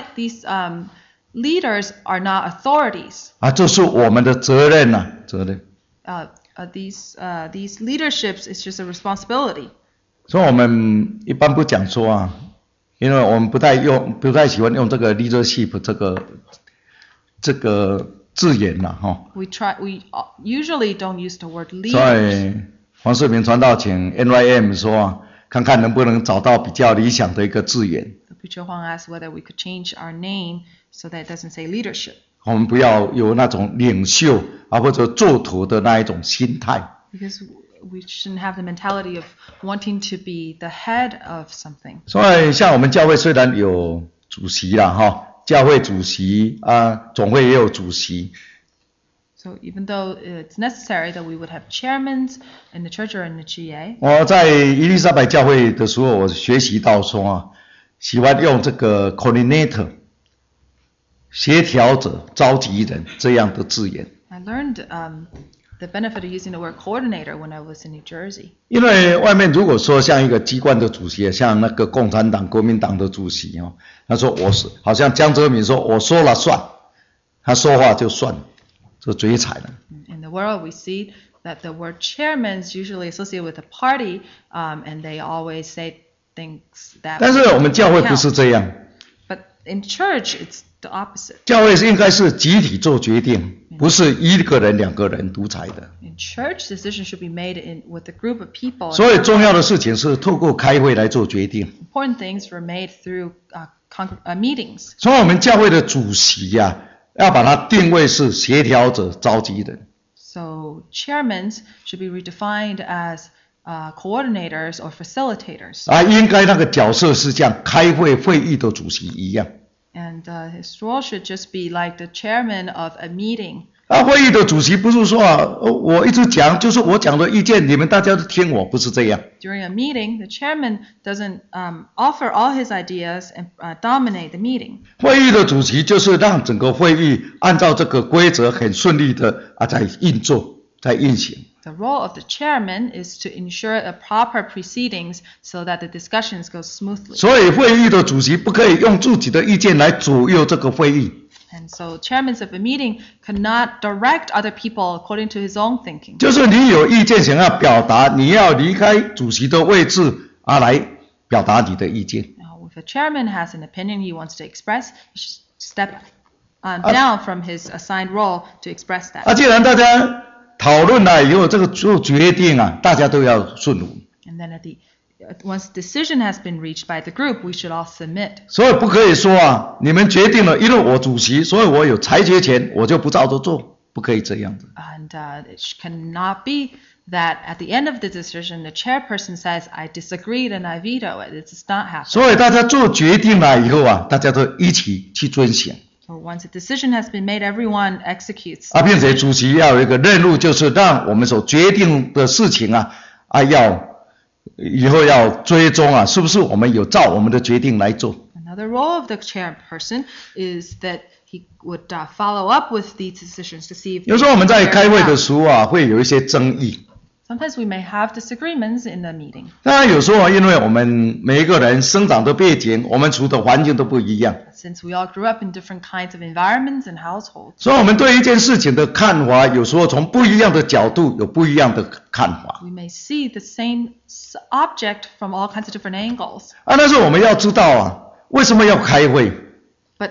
leaders are not authorities. 这是我们的责任责任。 These leaderships is just a responsibility. 所以我们一般不讲说因为我们不太喜欢用这个 leadership 这个字眼 We usually don't use the word 所 leaders. 以黄世明传道请 NYM 说看看能不能找到比较理想的一个字眼。 So Preacher Huang asked whether we could change our name so that it doesn't say leadership. 我们不要有那种领袖或者做头的那一种心态。 Because we shouldn't have the mentality of wanting to be the head of something. 所以像我们教会虽然有主席教会主席总会也有主席。 So even though it's necessary that we would have chairmen in the church or in the GA, 我在伊丽莎白教会的时候，我学习到说喜欢用这个 coordinator 协调者、召集人这样的字眼。 I learned the benefit of using the word coordinator when I was in New Jersey. 因为外面如果说像一个机关的主席，像那个共产党、国民党的主席他说好像江泽民说我说了算，他说话就算，这嘴踩了。 In the world, we see that the word chairman is usually associated with a party, and they always say things that. 但是我们教会不是这样， But in church, it's the opposite. 教会应该是集体做决定，不是一个人、两个人独裁的。 In church, decisions should be made with a group of people. 所以重要的事情是透过开会来做决定。 Important things were made through meetings. 所以我们教会的主席要把它定位是协调者、召集人。 So chairmen should be redefined as coordinators or facilitators. 应该那个角色是像开会议的主席一样。 And his role should just be like the chairman of a meeting. 会议的主席不是说我一直讲，就是我讲的意见，你们大家都听我，不是这样。 During a meeting, the chairman doesn't offer all his ideas and dominate the meeting. 会议的主席就是让整个会议按照这个规则很顺利的在运作，在运行。 The role of the chairman is to ensure a proper proceedings so that the discussions go smoothly. 所以会议的主席不可以用自己的意见来左右这个会议。 And so chairmen of a meeting cannot direct other people according to his own thinking. 就是你有意见想要表达，你要离开主席的位置来表达你的意见。 Now, if a chairman has an opinion he wants to express, he should step down from his assigned role to express that. 既然大家讨论了以后，这个做决定大家都要顺服。 And then once decision has been reached by the group, we should all submit. 所以不可以说你们决定了，因为我主席，所以我有裁决权，我就不照着做，不可以这样子。 And it cannot be that at the end of the decision, the chairperson says, I disagreed and I veto it. It does not happen. 所以大家做决定了以后大家都一起去遵行。 So once a decision has been made, everyone executes. 并且主席要有一个任务，就是让我们所决定的事情以后要追踪是不是我们有照我们的决定来做。 Another role of the chairperson is that he would follow up with these decisions to see if. 有时候我们在开会的时候会有一些争议。 Sometimes we may have disagreements in the meeting. 当然有时候因为我们每一个人生长的背景，我们处的环境都不一样。 Since we all grew up in different kinds of environments and households. 所以我们对一件事情的看法，有时候从不一样的角度有不一样的看法。 We may see the same object from all kinds of different angles. 但是我们要知道为什么要开会？ But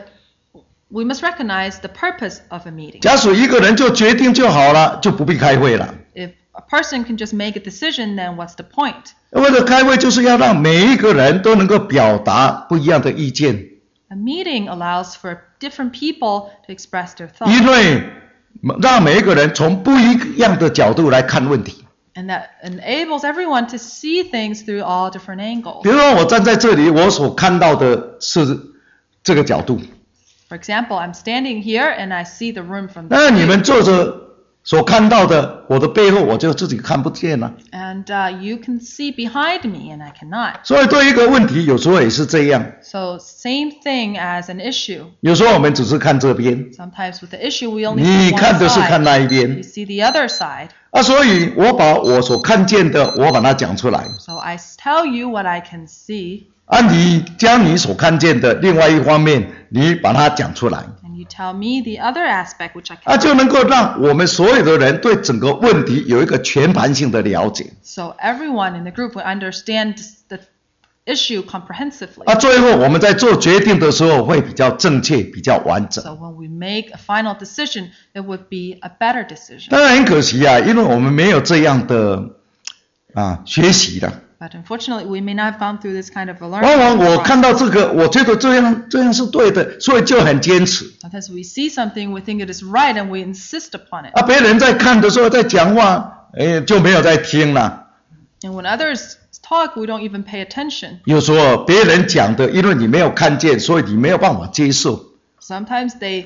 we must recognize the purpose of a meeting. 假使一个人就决定就好了，就不必开会了。 If a person can just make a decision, then what's the point? 为了开会就是要让每一个人都能够表达不一样的意见。 A meeting allows for different people to express their thoughts. 因为让每一个人从不一样的角度来看问题。 And that enables everyone to see things through all different angles. 比如说我站在这里，我所看到的是这个角度。 For example, I'm standing here and I see the room from the 那你们坐着所看到的，我的背后我就自己看不见了。 And you can see behind me and I cannot. 所以对一个问题，有时候也是这样。 So same thing as an issue. 有时候我们只是看这边， Sometimes with the issue we only 你 see 看 one 的是看 side. 那一边 You。see the other side. 所以我把我所看见的，我把它讲出来。 So I tell you what I can see. 你将你所看见的另外一方面，你把它讲出来。 And you tell me the other aspect which I can. 就能够让我们所有的人对整个问题有一个全盘性的了解。 So everyone in the group will understand the issue comprehensively. 最后我们在做决定的时候会比较正确，比较完整。 So when we make a final decision, it would be a better decision. 当然很可惜因为我们没有这样的学习的。 But unfortunately, we may not have gone through this kind of a 往往 learning 我 process. 看到这个，我觉得这样是对的，所以就很坚持。 Sometimes we see something, we think it is right, and we insist upon it. 别人在看的时候在讲话，就没有在听了。 And when others talk, we don't even pay attention. 有时候别人讲的，因为你没有看见，所以你没有办法接受。 Sometimes they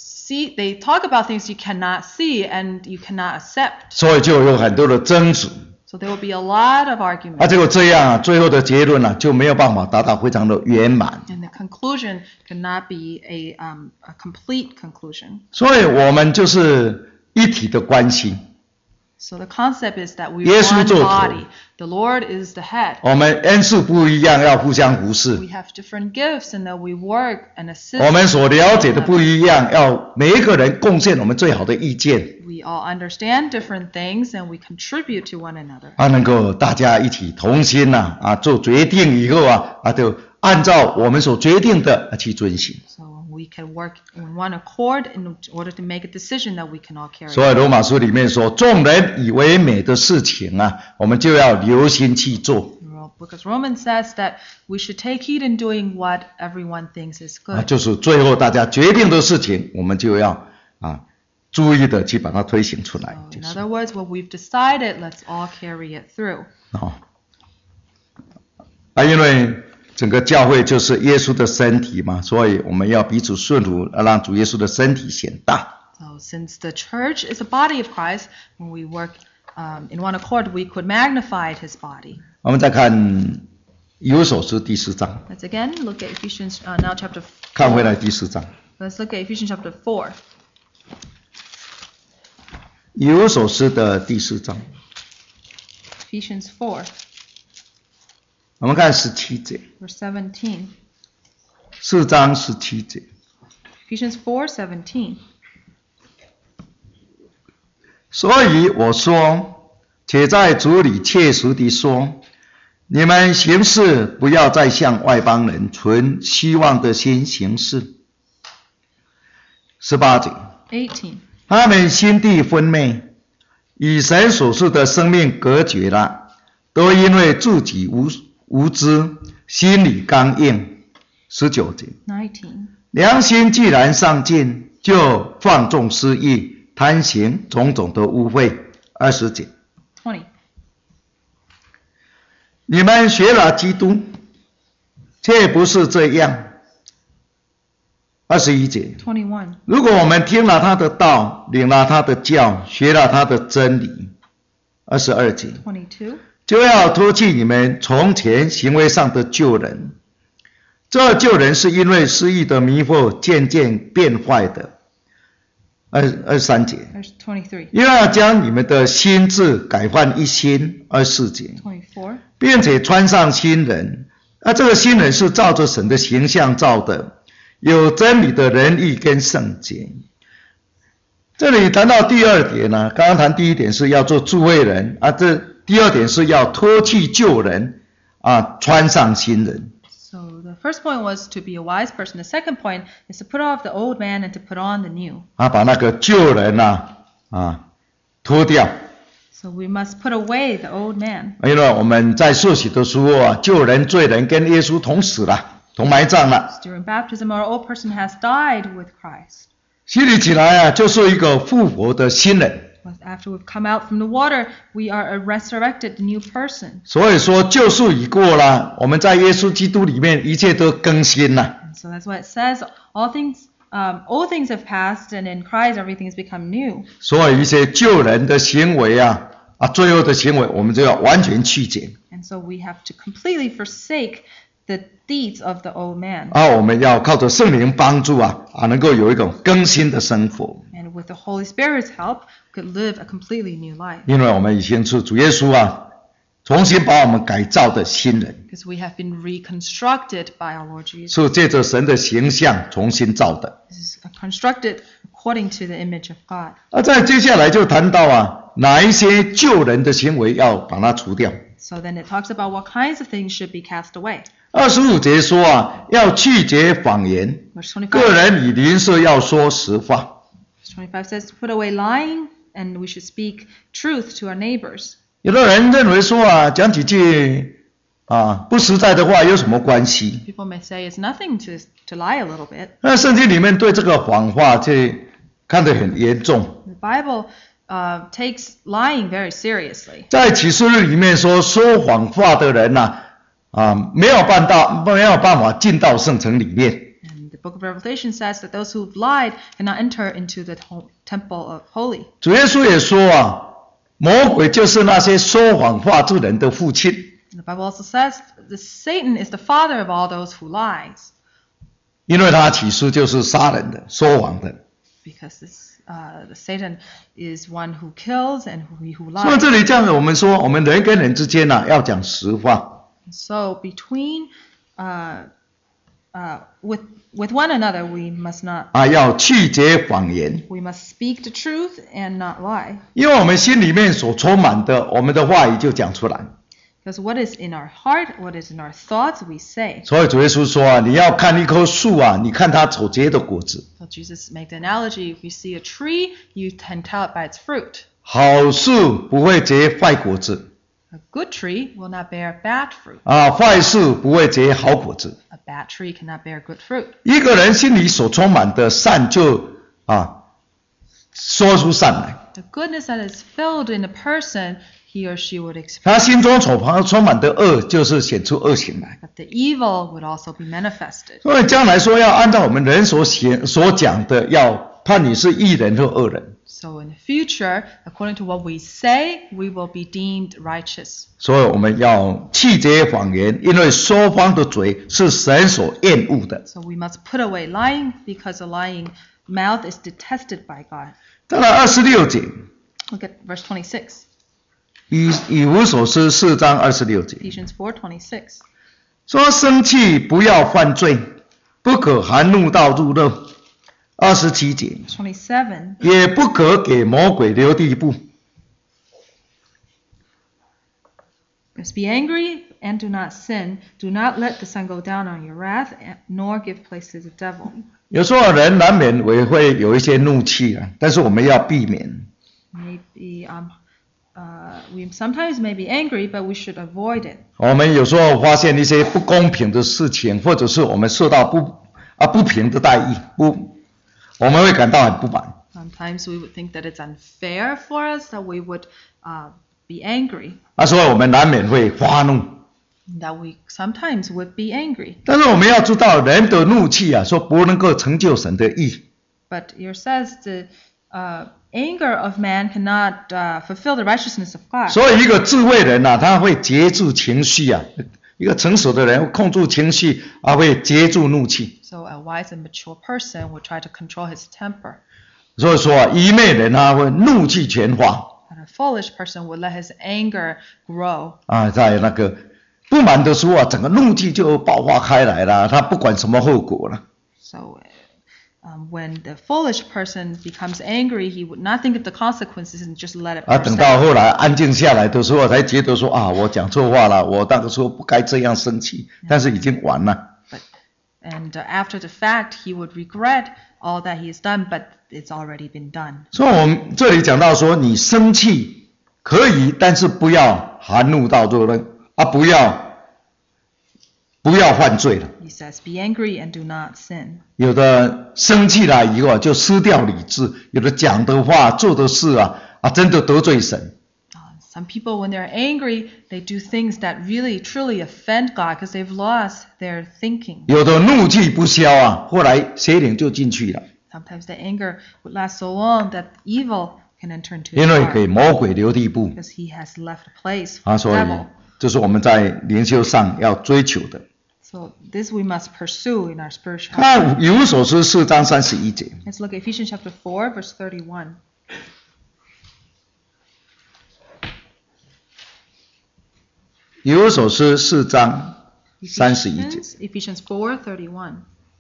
talk about things you cannot see and you cannot accept. 所以就有很多的争执。 So there will be a lot of arguments. 结果这样最后的结论就没有办法达到非常的圆满。 And the conclusion cannot be a complete conclusion. 所以我们就是一体的关系。 So the concept is that we 耶 are 稣 one 做头。 body. The Lord is the head. 我们恩赐不一样，要互相服侍。 We have different gifts and that we work and assist. 我们所了解的不一样，要每一个人贡献我们最好的意见。 We all understand different things and we contribute to one another. 能够大家一起同心做决定以后就按照我们所决定的去遵行。 So we can work in one accord in order to make a decision that we can all carry. 所以罗马书里面说，众人以为美的事情我们就要留心去做。 Because Romans says that we should take heed in doing what everyone thinks is good. 就是最后大家决定的事情，我们就要注意的去把它推行出来。 So in other words, what we've decided, let's all carry it through. 因为整个教会就是耶稣的身体嘛，所以我们要彼此顺服，让主耶稣的身体显大。 So since the church is a body of Christ, when we work in one accord, we could magnify his body. 我们再看以弗所书第4章， Let's again look at Ephesians now chapter 看回 4. 来第4章， Let's look at Ephesians chapter 4. 以弗所书的第4章， Ephesians 4, 我们看17节， verse 17. 4章17节。 Ephesians 4:17. 所以我说，且在主里切实地说，你们行事不要再向外邦人存希望的心行事。18节。 18. 他们心地昏昧，与神所赐的生命隔绝了，都因为自己无知，心里刚硬。19节。 19. 良心既然丧尽，就放纵私欲，贪行种种的污秽。20节。 20. 你们学了基督，却不是这样。21节。 21. 如果我们听了他的道，领了他的教，学了他的真理。22节。 22. 就要脱去你们从前行为上的旧人，这旧人是因为私欲的迷惑渐渐变坏的。23节。 23. 又要将你们的心志改换一新。24节。 24. 并且穿上新人，这个新人是照着神的形象造的，有真理的仁义跟圣洁。这里谈到第二点呢，刚刚谈第一点是要做智慧人这第二点是要脱去旧人穿上新人。 So the first point was to be a wise person. The second point is to put off the old man and to put on the new. 把那个旧人脱掉。 So we must put away the old man. 因为我们在受洗的时候旧人罪人跟耶稣同死了，同埋葬了。 During baptism, our old person has died with Christ. 洗礼起来就是一个复活的新人。 But after we've come out from the water, we are a resurrected new person. 所以说救赎已过了，我们在耶稣基督里面一切都更新了。 And so that's why it says all things have passed, and in Christ everything has become new. 所以一些救人的行为罪恶的行为，我们就要完全去减。 And so we have to completely forsake the deeds of the old man. 我们要靠着圣灵帮助能够有一种更新的生活。 And with the Holy Spirit's help, we could live a completely new life. 因为我们已经是主耶稣重新把我们改造的新人， Because we have been reconstructed by our Lord Jesus. 是借着神的形象重新造的。 This is constructed according to the image of God. 再接下来就谈到哪一些救人的行为要把它除掉。 So then it talks about what kinds of things should be cast away. 25节说要拒绝谎言， Verse 25. 个人与邻舍要说实话。 Verse 25 says to put away lying, and we should speak truth to our neighbors. 有的人认为说讲几句不实在的话有什么关系？ People may say it's nothing to lie a little bit. 那圣经里面对这个谎话就看得很严重。 The Bible takes lying very seriously. 在启示录里面说谎话的人没有办法进到圣城里面。 And the book of Revelation says that those who've lied cannot enter into the temple of holy. 主耶稣也说魔鬼就是那些说谎话之人的父亲。 And the Bible also says that Satan is the father of all those who lies. 因为他起初就是杀人的，说谎的。 Because the Satan is one who kills and who 所以 lies. 这里这样子，我们说我们人跟人之间要讲实话。 So between with one another, we must not. 要拒绝谎言， We must speak the truth and not lie. 因为我们心里面所充满的，我们的话语就讲出来。 Because what is in our heart, what is in our thoughts, we say. 所以主耶稣说你要看一棵树你看它所结的果子。 So Jesus made the analogy: if you see a tree, you can tell it by its fruit. 好树不会结坏果子， A good tree will not bear bad fruit. 坏树不会结好果子。 A bad tree cannot bear good fruit. 一个人心里所充满的善就说出善来， The goodness that is filled in a person, he or she would express. 他心中所充满的恶就是显出恶行来。 But the evil would also be manifested. 所以将来说要按照我们人所讲的，要判你是义人或恶人。 So in the future, according to what we say, we will be deemed righteous. 所以我们要弃绝谎言，因为说谎的嘴是神所厌恶的。 So we must put away lying, because a lying mouth is detested by God. 当然26节， Look at verse 26. 以弗所书4章26节 Ephesians 4:26. 说：生气不要犯罪，不可含怒到入肉， 27节， 27. 也不可给魔鬼留地步。 Just be angry and do not sin. Do not let the sun go down on your wrath, nor give place to the devil. 有时候人难免也会有一些怒气啊，但是我们要避免。 Maybe we sometimes may be angry, but we should avoid it. 我们有时候发现一些不公平的事情，或者是我们受到不平的待遇，我们会感到很不满。 Sometimes we would think that it's unfair for us, that we would be angry, 所以我们难免会发怒。 that we sometimes would be angry. 但是我们要知道，人的怒气啊，说不能够成就神的义。 But here says the anger of man cannot fulfill the righteousness of God. 所以一个智慧人啊，他会节制情绪啊；一个成熟的人会控制情绪，会节制怒气。 So a wise and mature person would try to control his temper. 所以说啊，愚昧人他会怒气全发。 And a foolish person would let his anger grow. 在那个不满的时候啊，整个怒气就爆发开来了，他不管什么后果了。 So when the foolish person becomes angry, he would not think of the consequences and just let it 等 burst 到 out. 后来安静下来的时候，才觉得说我讲错话了，我那个时候不该这样生气，但是已经晚了。 And after the fact, he would regret all that he has done, but it's already been done. 所以我们这里讲到说，你生气可以，但是不要含怒到热刃不要犯罪了。 He says, be angry and do not sin. 有的生气了以后就失掉理智，有的讲的话做的事真的得罪神。 Some people, when they're angry, they do things that really, truly offend God because they've lost their thinking. 有的怒气不消后来邪灵就进去了， Sometimes the anger would last so long that evil can enter into 因 his 为给 heart 魔鬼留地步 because he has left a place for 所 the 以 devil. 这是我们在灵修上要追求的。 So this we must pursue in our spiritual life. 看以弗所书4章31节， Let's look at Ephesians chapter 4, verse 31. 以弗所书4章31节。 Ephesians 4:31.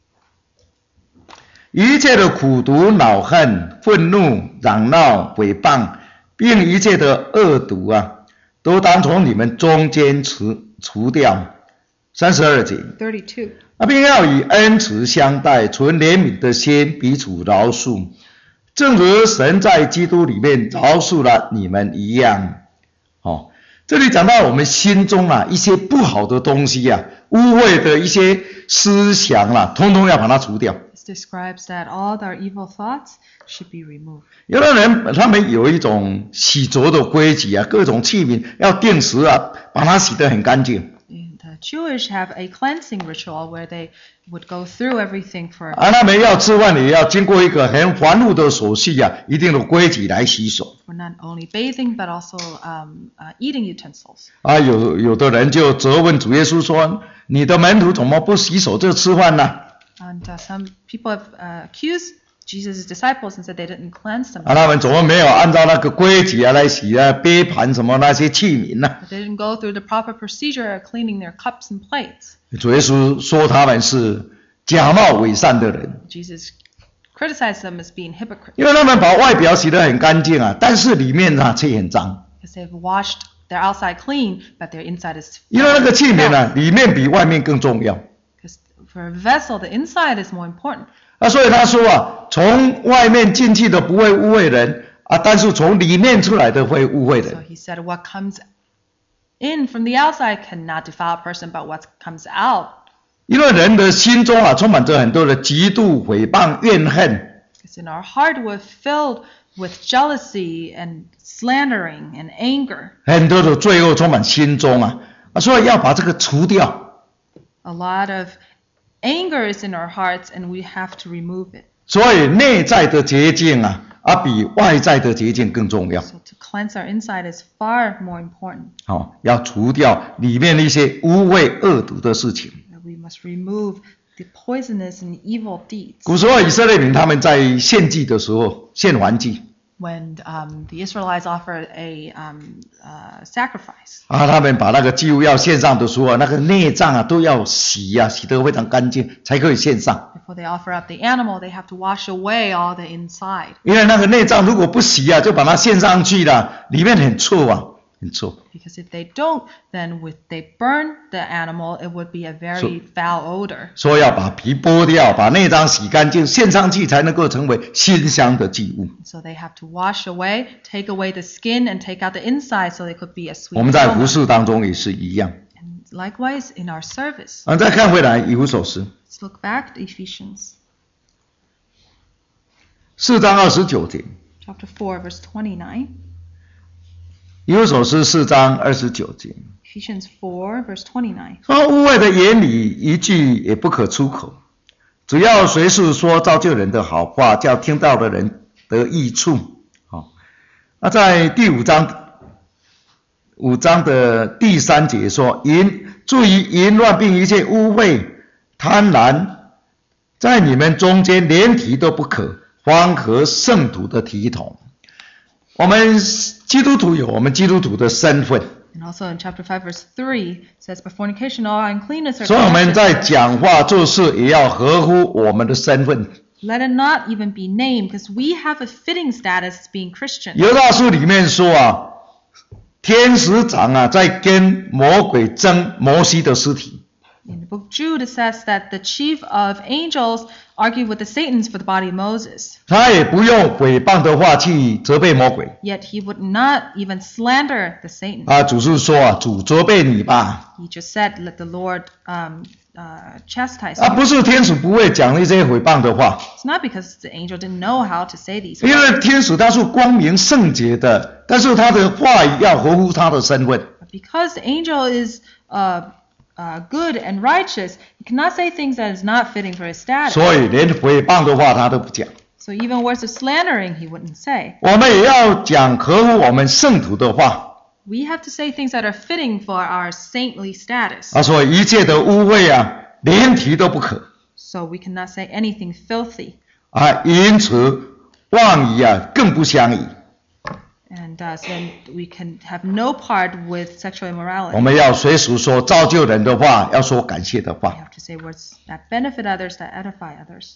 一切的苦毒、恼恨、愤怒、嚷闹、诽谤，并一切的恶毒都当从你们中间除掉。32节， 32. 并要以恩慈相待，存怜悯的心，彼此饶恕，正如神在基督里面饶恕了你们一样。这里讲到我们心中一些不好的东西污秽的一些思想通通要把它除掉。 This describes that all our evil thoughts should be removed. 有的人他们有一种洗濯的规矩各种器皿要定时把它洗得很干净。 The Jewish have a cleansing ritual where they would go through everything for 他们要吃饭也要经过一个很繁复的手续一定的规矩来洗手。 for not only bathing but also eating utensils. 有的人就责问主耶稣说：“你的门徒怎么不洗手就吃饭呢？” And some people have accused Jesus' disciples and said they didn't cleanse them. 他们怎么没有按照那个规矩来洗杯盘什么那些器皿呢？ But they didn't go through the proper procedure of cleaning their cups and plates. 主耶稣说他们是假冒伪善的人， Jesus criticized them as being hypocrites 因为他们把外表洗得很干净但是里面却很脏。 because they've washed their outside clean, but their inside is 因为那个器皿里面比外面更重要。 because for a vessel, the inside is more important. 所以他说从外面进去的不会污秽人但是从里面出来的会污秽 So 人。 he said, what comes in from the outside cannot defile a person, but what comes out. 因为人的心中充满着很多的嫉妒、诽谤、怨恨。 Because in our heart we're filled with jealousy and slandering and anger. 很多的罪恶充满心中所以要把这个除掉。 A lot of anger is in our hearts and we have to remove it. 所以内在的洁净比外在的洁净更重要。 So to cleanse our inside is far more important. 要除掉里面一些污秽恶毒的事情。 That we must remove the poisonous and evil deeds. 古时候以色列民他们在献祭的时候献燔祭， when the Israelites offered a sacrifice. 他们把那个祭物要献上的时候，那个内脏都要洗洗得非常干净，才可以献上。 Before they offer up the animal, they have to wash away all the inside. 因为那个内脏如果不洗就把它献上去了，里面很臭很臭。 Because if they don't, then if they burn the animal, it would be a very foul odor. 所以要把皮剥掉，把内脏洗干净，献上去才能够成为馨香的祭物。 So they have to wash away, take away the skin, and take out the inside, so they could be a sweet 我们在服 aroma. 事当中也是一样。 And likewise in our service. 再看回来以弗所书 Let's look back at Ephesians 4章29节， chapter 4, verse 29. 以弗所书4章29节， Ephesians 4, verse 29. 说污秽的言语一句也不可出口，只要随时说造就人的好话，叫听到的人得益处。那在第5章的第3节说，注意淫乱并一切污秽贪婪，在你们中间连提都不可，方合圣徒的体统。我们基督徒有我们基督徒的身份， And also in chapter 5, verse 3, it says, But fornication or uncleanness are 所以我们 conscious. 在讲话做事也要合乎我们的身份。 Let it not even be named, because we have a fitting status as being Christian. 犹大书里面说天使长在跟魔鬼争摩西的尸体。 In the book of Jude, it says that the chief of angels argued with the Satans for the body of Moses. 他也不用诽谤的话去责备魔鬼。 Yet he would not even slander the Satan. 主是说主责备你吧。 He just said, let the Lord chastise you. 不是天使不会讲那些诽谤的话， It's not because the angel didn't know how to say these 因 words. 为天使他是光明圣洁的，但是他的话语要合乎他的身份。 But because the angel is good and righteous, he cannot say things that is not fitting for his status. 所以连诽谤的话他都不讲。 So even words of slandering he wouldn't say. 我们也要讲合乎我们圣徒的话。 We have to say things that are fitting for our saintly status. 所以一切的污秽连提都不可。 So we cannot say anything filthy. 因此妄语更不相宜。 And then we can have no part with sexual 我 immorality. 们要随时说造就人的话，要说感谢的 We 话。 have to say words that benefit others, that edify others.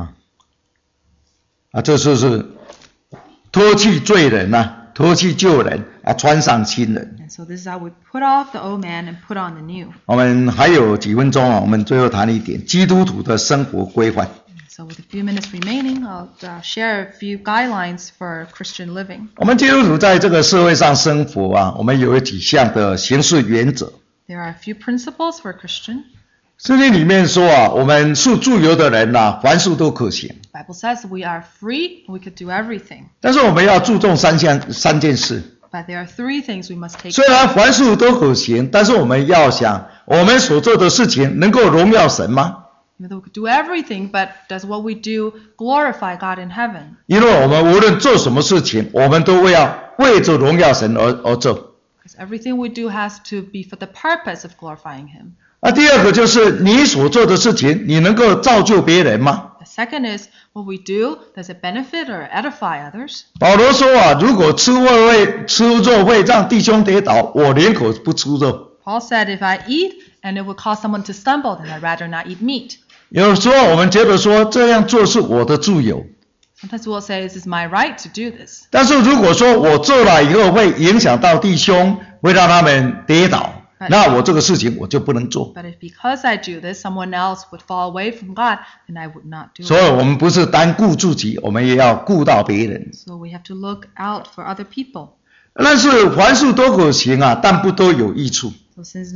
这就是脱去罪人脱去旧人穿上新人。 And so this is how we put off the old man and put on the new. 我们还有几分钟我们最后谈一点基督徒的生活规范。 So with a few minutes remaining, I'll share a few guidelines for Christian living. 我们基督徒在这个社会上生活我们有几项的行事原则。 There are a few principles for a Christian. 圣经里面说我们是自由的人凡事都可行。 The Bible says we are free, we could do everything. 但是我们要注重三件事。 But there are three things we must take. 虽然凡事都可行，但是我们要想，我们所做的事情能够荣耀神吗？ We could do everything, but does what we do glorify God in heaven? 因为我们无论做什么事情，我们都要为着荣耀神而做。 Because everything we do has to be for the purpose of glorifying Him. 第二个就是你所做的事情，你能够造就别人吗？ The second is, what we do, does it benefit or edify others? 保罗说如果吃肉会让弟兄跌倒，我宁可不吃肉。 Paul said, if I eat and it would cause someone to stumble, then I'd rather not eat meat. 有时候我们觉得说这样做是我的自由， Sometimes we'll say, this is my right to do this. 但是如果说我做了以后会影响到弟兄，会让他们跌倒，那我这个事情我就不能做。 But if because I do this, someone else would fall away from God, then I would not do 所以 it. 我们不是单顾自己，我们也要顾到别人。 So we have to look out for other people. 但是凡事都可行但不都有益处。 So since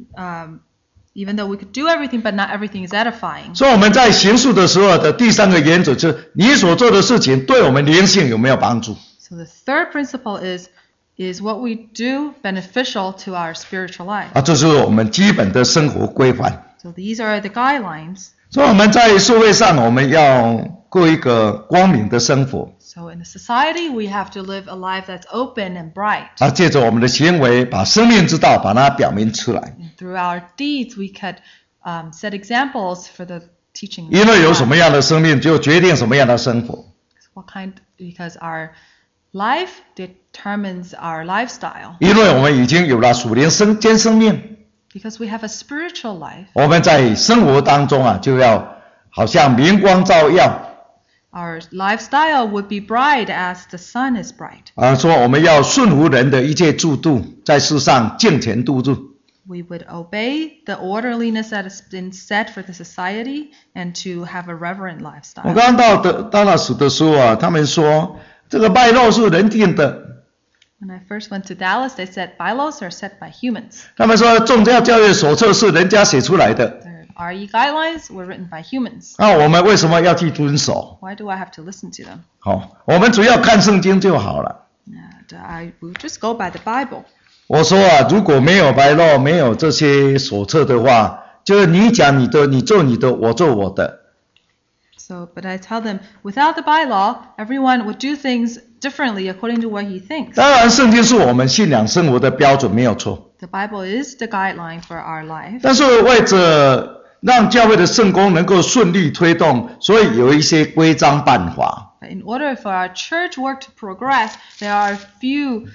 even though we could do everything, but not everything is edifying. 所以我们在行事的时候的第三个原则就是你所做的事情对我们灵性有没有帮助。 So the third principle is what we do beneficial to our spiritual life? 这是我们基本的生活规范。 So these are the guidelines. 所以我们在社会上我们要过一个光明的生活。 So in the society, we have to live a life that's open and bright. 借着我们的行为把生命之道把它表明出来。 And through our deeds, we could set examples for the teaching. 因为有什么样的生命就决定什么样的生活。 Because our Life determines our lifestyle 因为我们已经有了属灵生命， because we have a spiritual life. 我们在生活当中啊，就要好像明光照耀 Our lifestyle would be bright as the sun is bright. 啊，说我们要顺服人的一切制度，在世上敬虔度日。 We would obey the orderliness that has been set for the society and to have a reverent 我 lifestyle. 刚刚到那时的时候啊，他们说这个拜肉是人定的， When I first went to Dallas, they said bylaws are set by humans. 他们说宗教教育手册是人家写出来的， The RE guidelines were written by humans. 那我们为什么要去遵守？ Why do I have to listen to them? 好，我们只要看圣经就好了。 And I would just go by the Bible. 我说啊，如果没有白肉，没有这些手册的话，就是你讲你的，你做你的，我做我的。 But I tell them, without the bylaw, everyone would do things differently according to what he thinks. 当然，圣经是我们信仰生活的标准，没有错。 The Bible is the guideline for our life. 但是为着让教会的圣工能够顺利推动，所以有一些规章办法。 But in order for our church work to progress, there are a few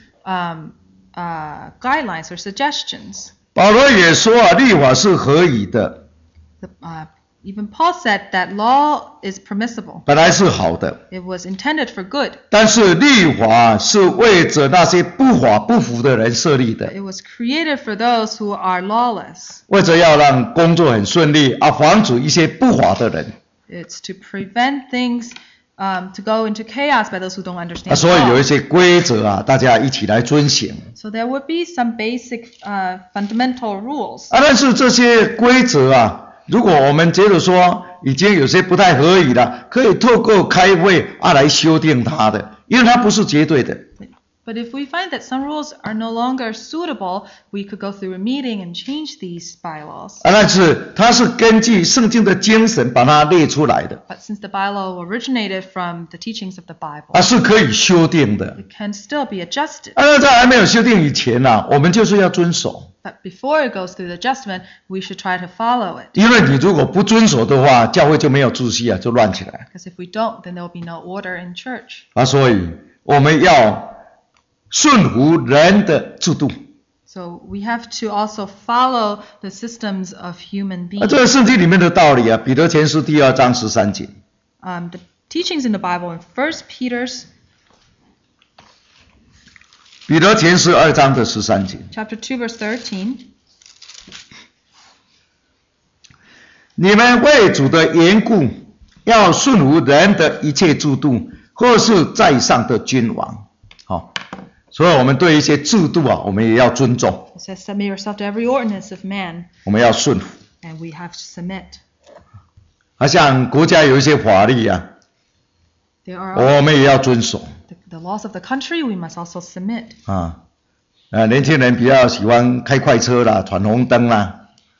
guidelines or suggestions. 保罗也说啊，律法是合宜的， Even Paul said that law is permissible. 本来是好的， It was intended for good. 但是律法是为着那些不法不服的人设立的， It was created for those who are lawless. 为着要让工作很顺利啊，防止一些不法的人 It's to prevent things to go into chaos by those who don't 啊， understand 所以有一 law. 些规则啊，大家一起来遵行 So there would be some basic fundamental rules. 啊。但是这些规则啊，如果我们觉得说已经有些不太合宜了，可以透过开会啊来修订它的，因为它不是绝对的。 But if we find that some rules are no longer suitable, we could go through a meeting and change these bylaws. 啊，但是它是根据圣经的精神把它列出来的， But since the bylaw originated from the teachings of the Bible, 啊，是可以修订的。 it can still be adjusted. 啊，在还没有修订以前呢，我们就是要遵守， But before it goes through the adjustment, we should try to follow it. 因为你如果不遵守的话，教会就没有秩序啊，就乱起来 Because if we don't, then there will be no order in church. 啊。所以我们要顺服人的制度。 So we have to also follow the systems of human 啊，这 beings. 个圣经里面的道理啊，彼得前书第2章13节。 The teachings in the Bible in 1 Peter's 彼得前书2章的13节， chapter 2 verse 13. 你们为主的缘故，要顺服人的一切制度，或是在上的君王。好，所以我们对一些制度啊，我们也要尊重， It says, submit yourself to every ordinance of man, 我们要顺服。 and we have to submit. 啊，像国家有一些法律啊， There are 我们也要遵守 the laws of the country, we must also submit. 啊。年轻人比较喜欢开快车啦，闯红灯啦。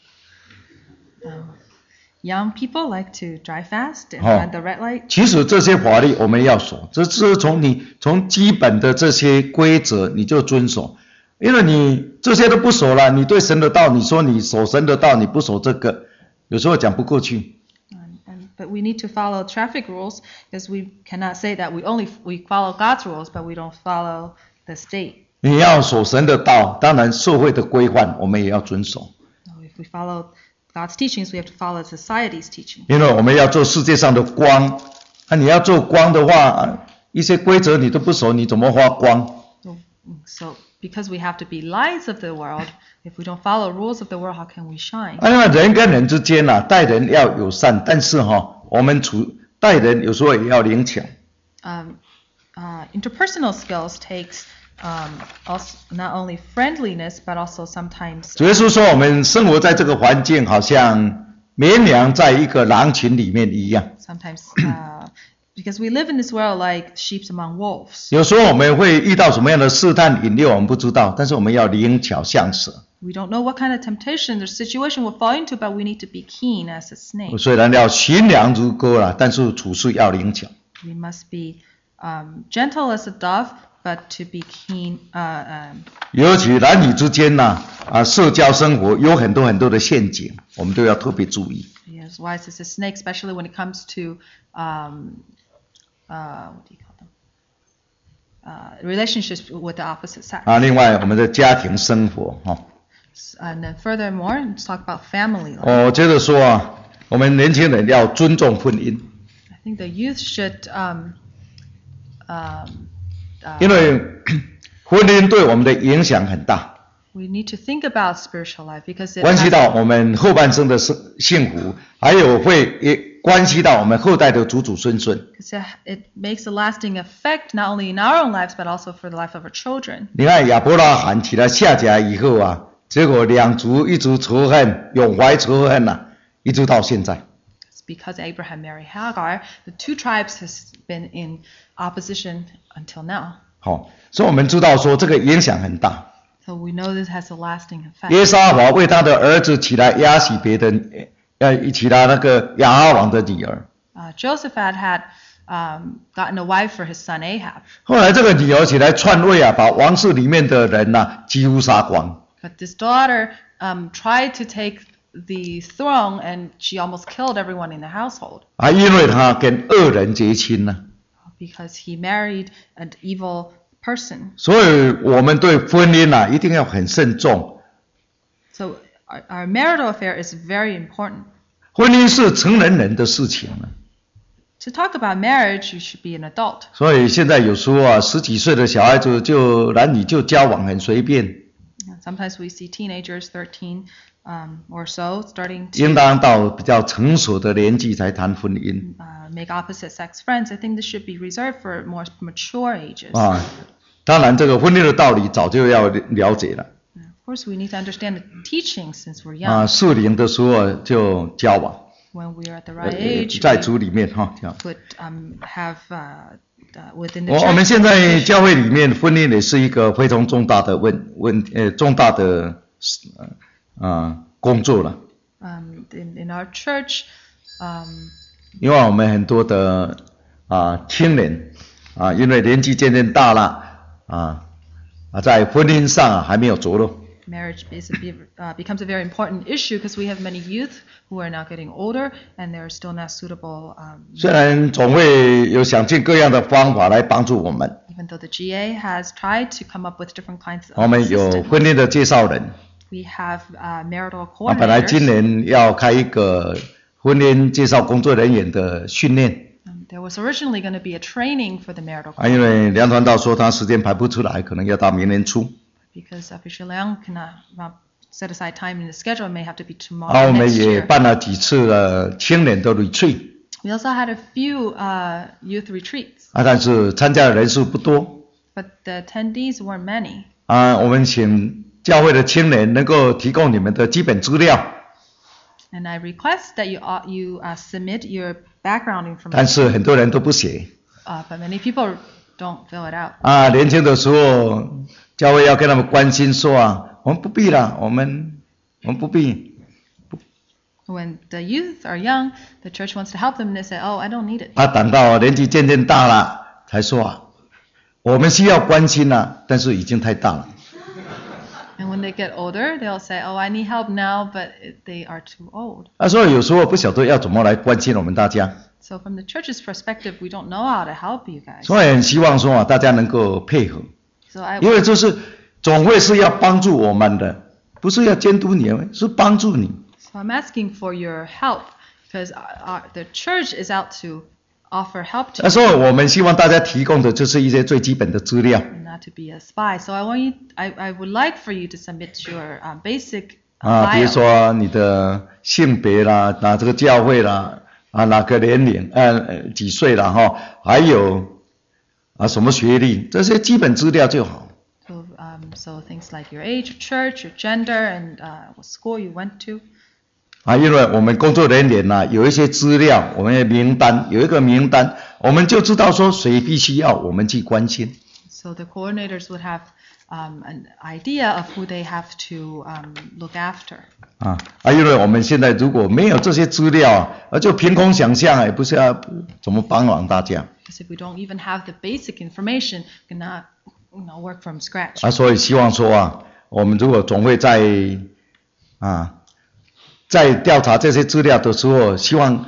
Young people like to drive fast and 哦 run the red light. 其实这些法律我们要守，这是从基本的这些规则你就遵守，因为你这些都不守了，你对神的道，你说你守神的道，你不守这个，有时候讲不过去。 But we need to follow traffic rules because we cannot say that we follow God's rules, but we don't follow the state. 你要守神的道，当然社会的规范我们也要遵守， So if we follow God's teachings, we have to follow society's teaching. 因为我们要做世界上的光。啊，你要做光的话，一些规则你都不守，你怎么发光？ So because we have to be lights of the world, if we don't follow rules of the world, how can we shine? 因为人跟人之间啊，待人要友善，但是我们待人有时候也要灵巧。 Interpersonal skills takes also not only friendliness, but also sometimes 主耶稣说，我们生活在这个环境，好像绵羊在一个狼群里面一样。 because we live in this world like sheep among wolves. 有时候我们会遇到什么样的试探引诱，我们不知道，但是我们要灵巧像蛇。 We don't know what kind of temptation or situation we'll fall into, but we need to be keen as a snake. 虽然要驯良如鸽啦，但是处事要灵巧。 We must be gentle as a dove, but to be keen. 尤其男女之间社交生活有很多的陷阱，我们都要特别注意。 As wise as a snake, especially when it comes to what do you call them? relationships with the opposite sex. 啊，另外我们的家庭生活 And then furthermore, let's talk about family life. 我觉得说啊，我们年轻人要尊重婚姻， I think the youth should 因为婚姻对我们的影响很大， we need to think about spiritual life because it 关系 has, 到我们后半生的幸福，还有也关系到我们后代的祖祖孙孙。 because it makes a lasting effect not only in our own lives but also for the life of our children. 你看亚伯拉罕起来下甲以后啊，结果两族一直仇恨，永怀仇恨啊，一直到现在。 It's because Abraham married Hagar, the two tribes has been in opposition until now. 好，所以我们知道说这个影响很大。 So we know this has a lasting effect. 耶沙法为他的儿子起来压洗别的，起来那个亚哈王的女儿。 Josephat had gotten a wife for his son Ahab. 后来这个女儿起来篡位啊，把王室里面的人几乎杀光。 But this daughter tried to take the throne and she almost killed everyone in the household. 啊，因为他跟恶人结亲呢。 Because he married an evil person. 所以我们对婚姻一定要很慎重。 So our marital affair is very important. 婚姻是成人人的事情呢。 To talk about marriage, you should be an adult. 所以现在有时候10几岁的小孩子就男女就交往很随便。 Sometimes we see teenagers, 13 or so, starting 应 to 当到比较成熟的年纪才谈婚姻。 make opposite sex friends. I think this should be reserved for more mature ages. 当然这个婚姻的道理早就要了解了。 Of course, we need to understand the teachings since we're young. 适龄的时候就交往。 When we are at the right age, 在主里面这样。 we could have within the 我们 church. 现在教会里面婚姻也是一个非常重大的重大的工作了。 In our church, 因为我们很多的青年因为年纪渐渐大了在婚姻上还没有着落。 marriage becomes a very important issue because we have many youth who are now getting older and they're still not suitable. 虽然总会有想尽各样的方法来帮助我们。 Even though the GA has tried to come up with different kinds of 我们有 systems, 婚姻的介绍人。 we have marital 本来今 coordinators. 年要开一个婚姻介绍工作人员的训练。 There was originally going to be a training for the marital 因 coordinator 为梁传道说他时间排不出来，可能要到明年初。 because Bishop Liang cannot set aside time in the schedule. It may have to be 我 tomorrow 们 next 也 year. 办了几次的青年的 retreat， We also had a few youth retreats, 但是参加的人数不多。 but the attendees weren't many. 我们请教会的青年能够提供你们的基本资料， And I request that you submit your background 但 information. 是很多人都不写。 But many people don't fill it out. 年轻的时候，教会要跟他们关心说我们不必了，我们不必。 When the youth are young, the church wants to help them and they say, oh, I don't need it. 等到年纪渐渐大了，才说我们需要关心但是已经太大了。 And when they get older, they'll say, oh, I need help now, but they are too old. 所以有时候不晓得要怎么来关心我们大家， So from the church's perspective, we don't know how to help you guys. 所以很希望说大家能够配合， So I 因为这是总会是要帮助我们的，不是要监督你，是帮助你。 So I'm asking for your help because the church is out to offer help to 所以我们希望大家提供的就是一些最基本的资料。 you, not to be a spy. So I would like for you to submit your basic 比如 bio. 说你的性别啦，这个教会啦，哪个年龄，几岁啦还有什么学历，这些基本资料就好。 So things like your age, your church, your gender, and what school you went to. 因为我们工作人员有一些资料，我们的名单有一个名单，我们就知道说谁必须要我们去关心。 So the coordinators would have an idea of who they have to look after. 因为我们现在如果没有这些资料就凭空想象，也不知道怎么帮忙大家。 Because if we don't even have the basic information, we cannot work from scratch. 所以希望说我们如果总会在调查这些资料的时候，希望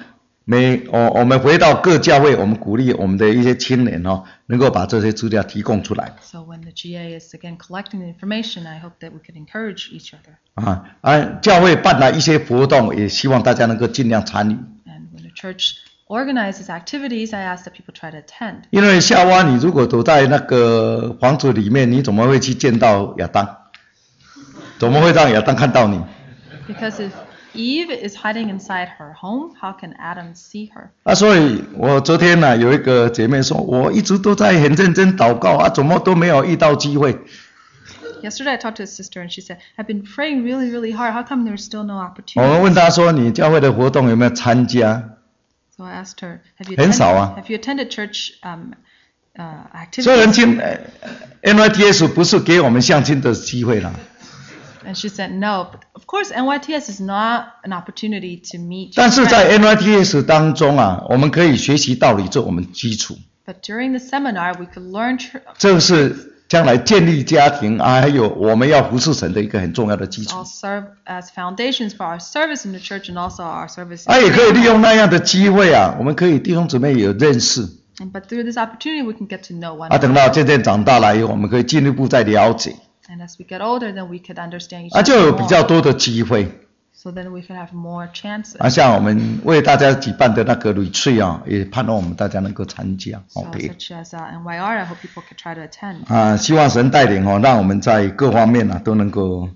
我们回到各教会，我们鼓励我们的一些青年能够把这些资料提供出来。 So when the GA is again collecting the information, I hope that we can encourage each other. 教会办了一些活动，也希望大家能够尽量参与。 And when the church organizes activities, I ask that people try to attend. 因为夏娃，你如果躲在那个房子里面，你怎么会去见到亚当？怎么会让亚当看到你？ Because if Eve is hiding inside her home, how can Adam see her? 所以我昨天有一个姐妹说，我一直都在很认真祷告怎么都没有遇到机会。 Yesterday I talked to a sister and she said, I've been praying really, really hard. How come there's still no 我 opportunity? 们问她说，你教会的活动有没有参加？ So I asked her, have you 很少啊。 have you attended church 虽然 activities? NYTS 不是给我们相亲的机会啦。 And she said, no. But of course, NYTS is not an opportunity to meet 但 your 是在 friends. NYTS 当中我们可以学习道理做我们基础。 But during the seminar, we could learn 这是将来建立家庭还有我们要服侍神的一个很重要的基础。 all serve as foundations for our service in the church and also our service. 也可以利用那样的机会我们可以弟兄姊妹有认识。 But through this opportunity, we can get to know one 等 another. 到渐渐长大了以后，我们可以进一步再了解。 And as we get older, then we could understand each 就 other 有比较 more. 多的机会。 So then we could have more chances. 像我们为大家举办的那个retreat也盼望我们大家能够参加。 So OK。 such as NYR, I hope people could try to attend. 希望神带领让我们在各方面都能够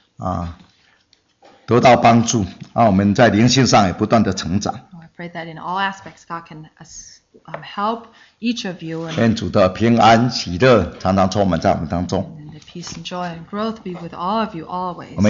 得到帮助，我们在灵性上也不断的成长。 I pray that in all aspects, God can help each of you. 愿主的平安喜乐常常充满在我们当中。 And the peace and joy and growth be with all of you always.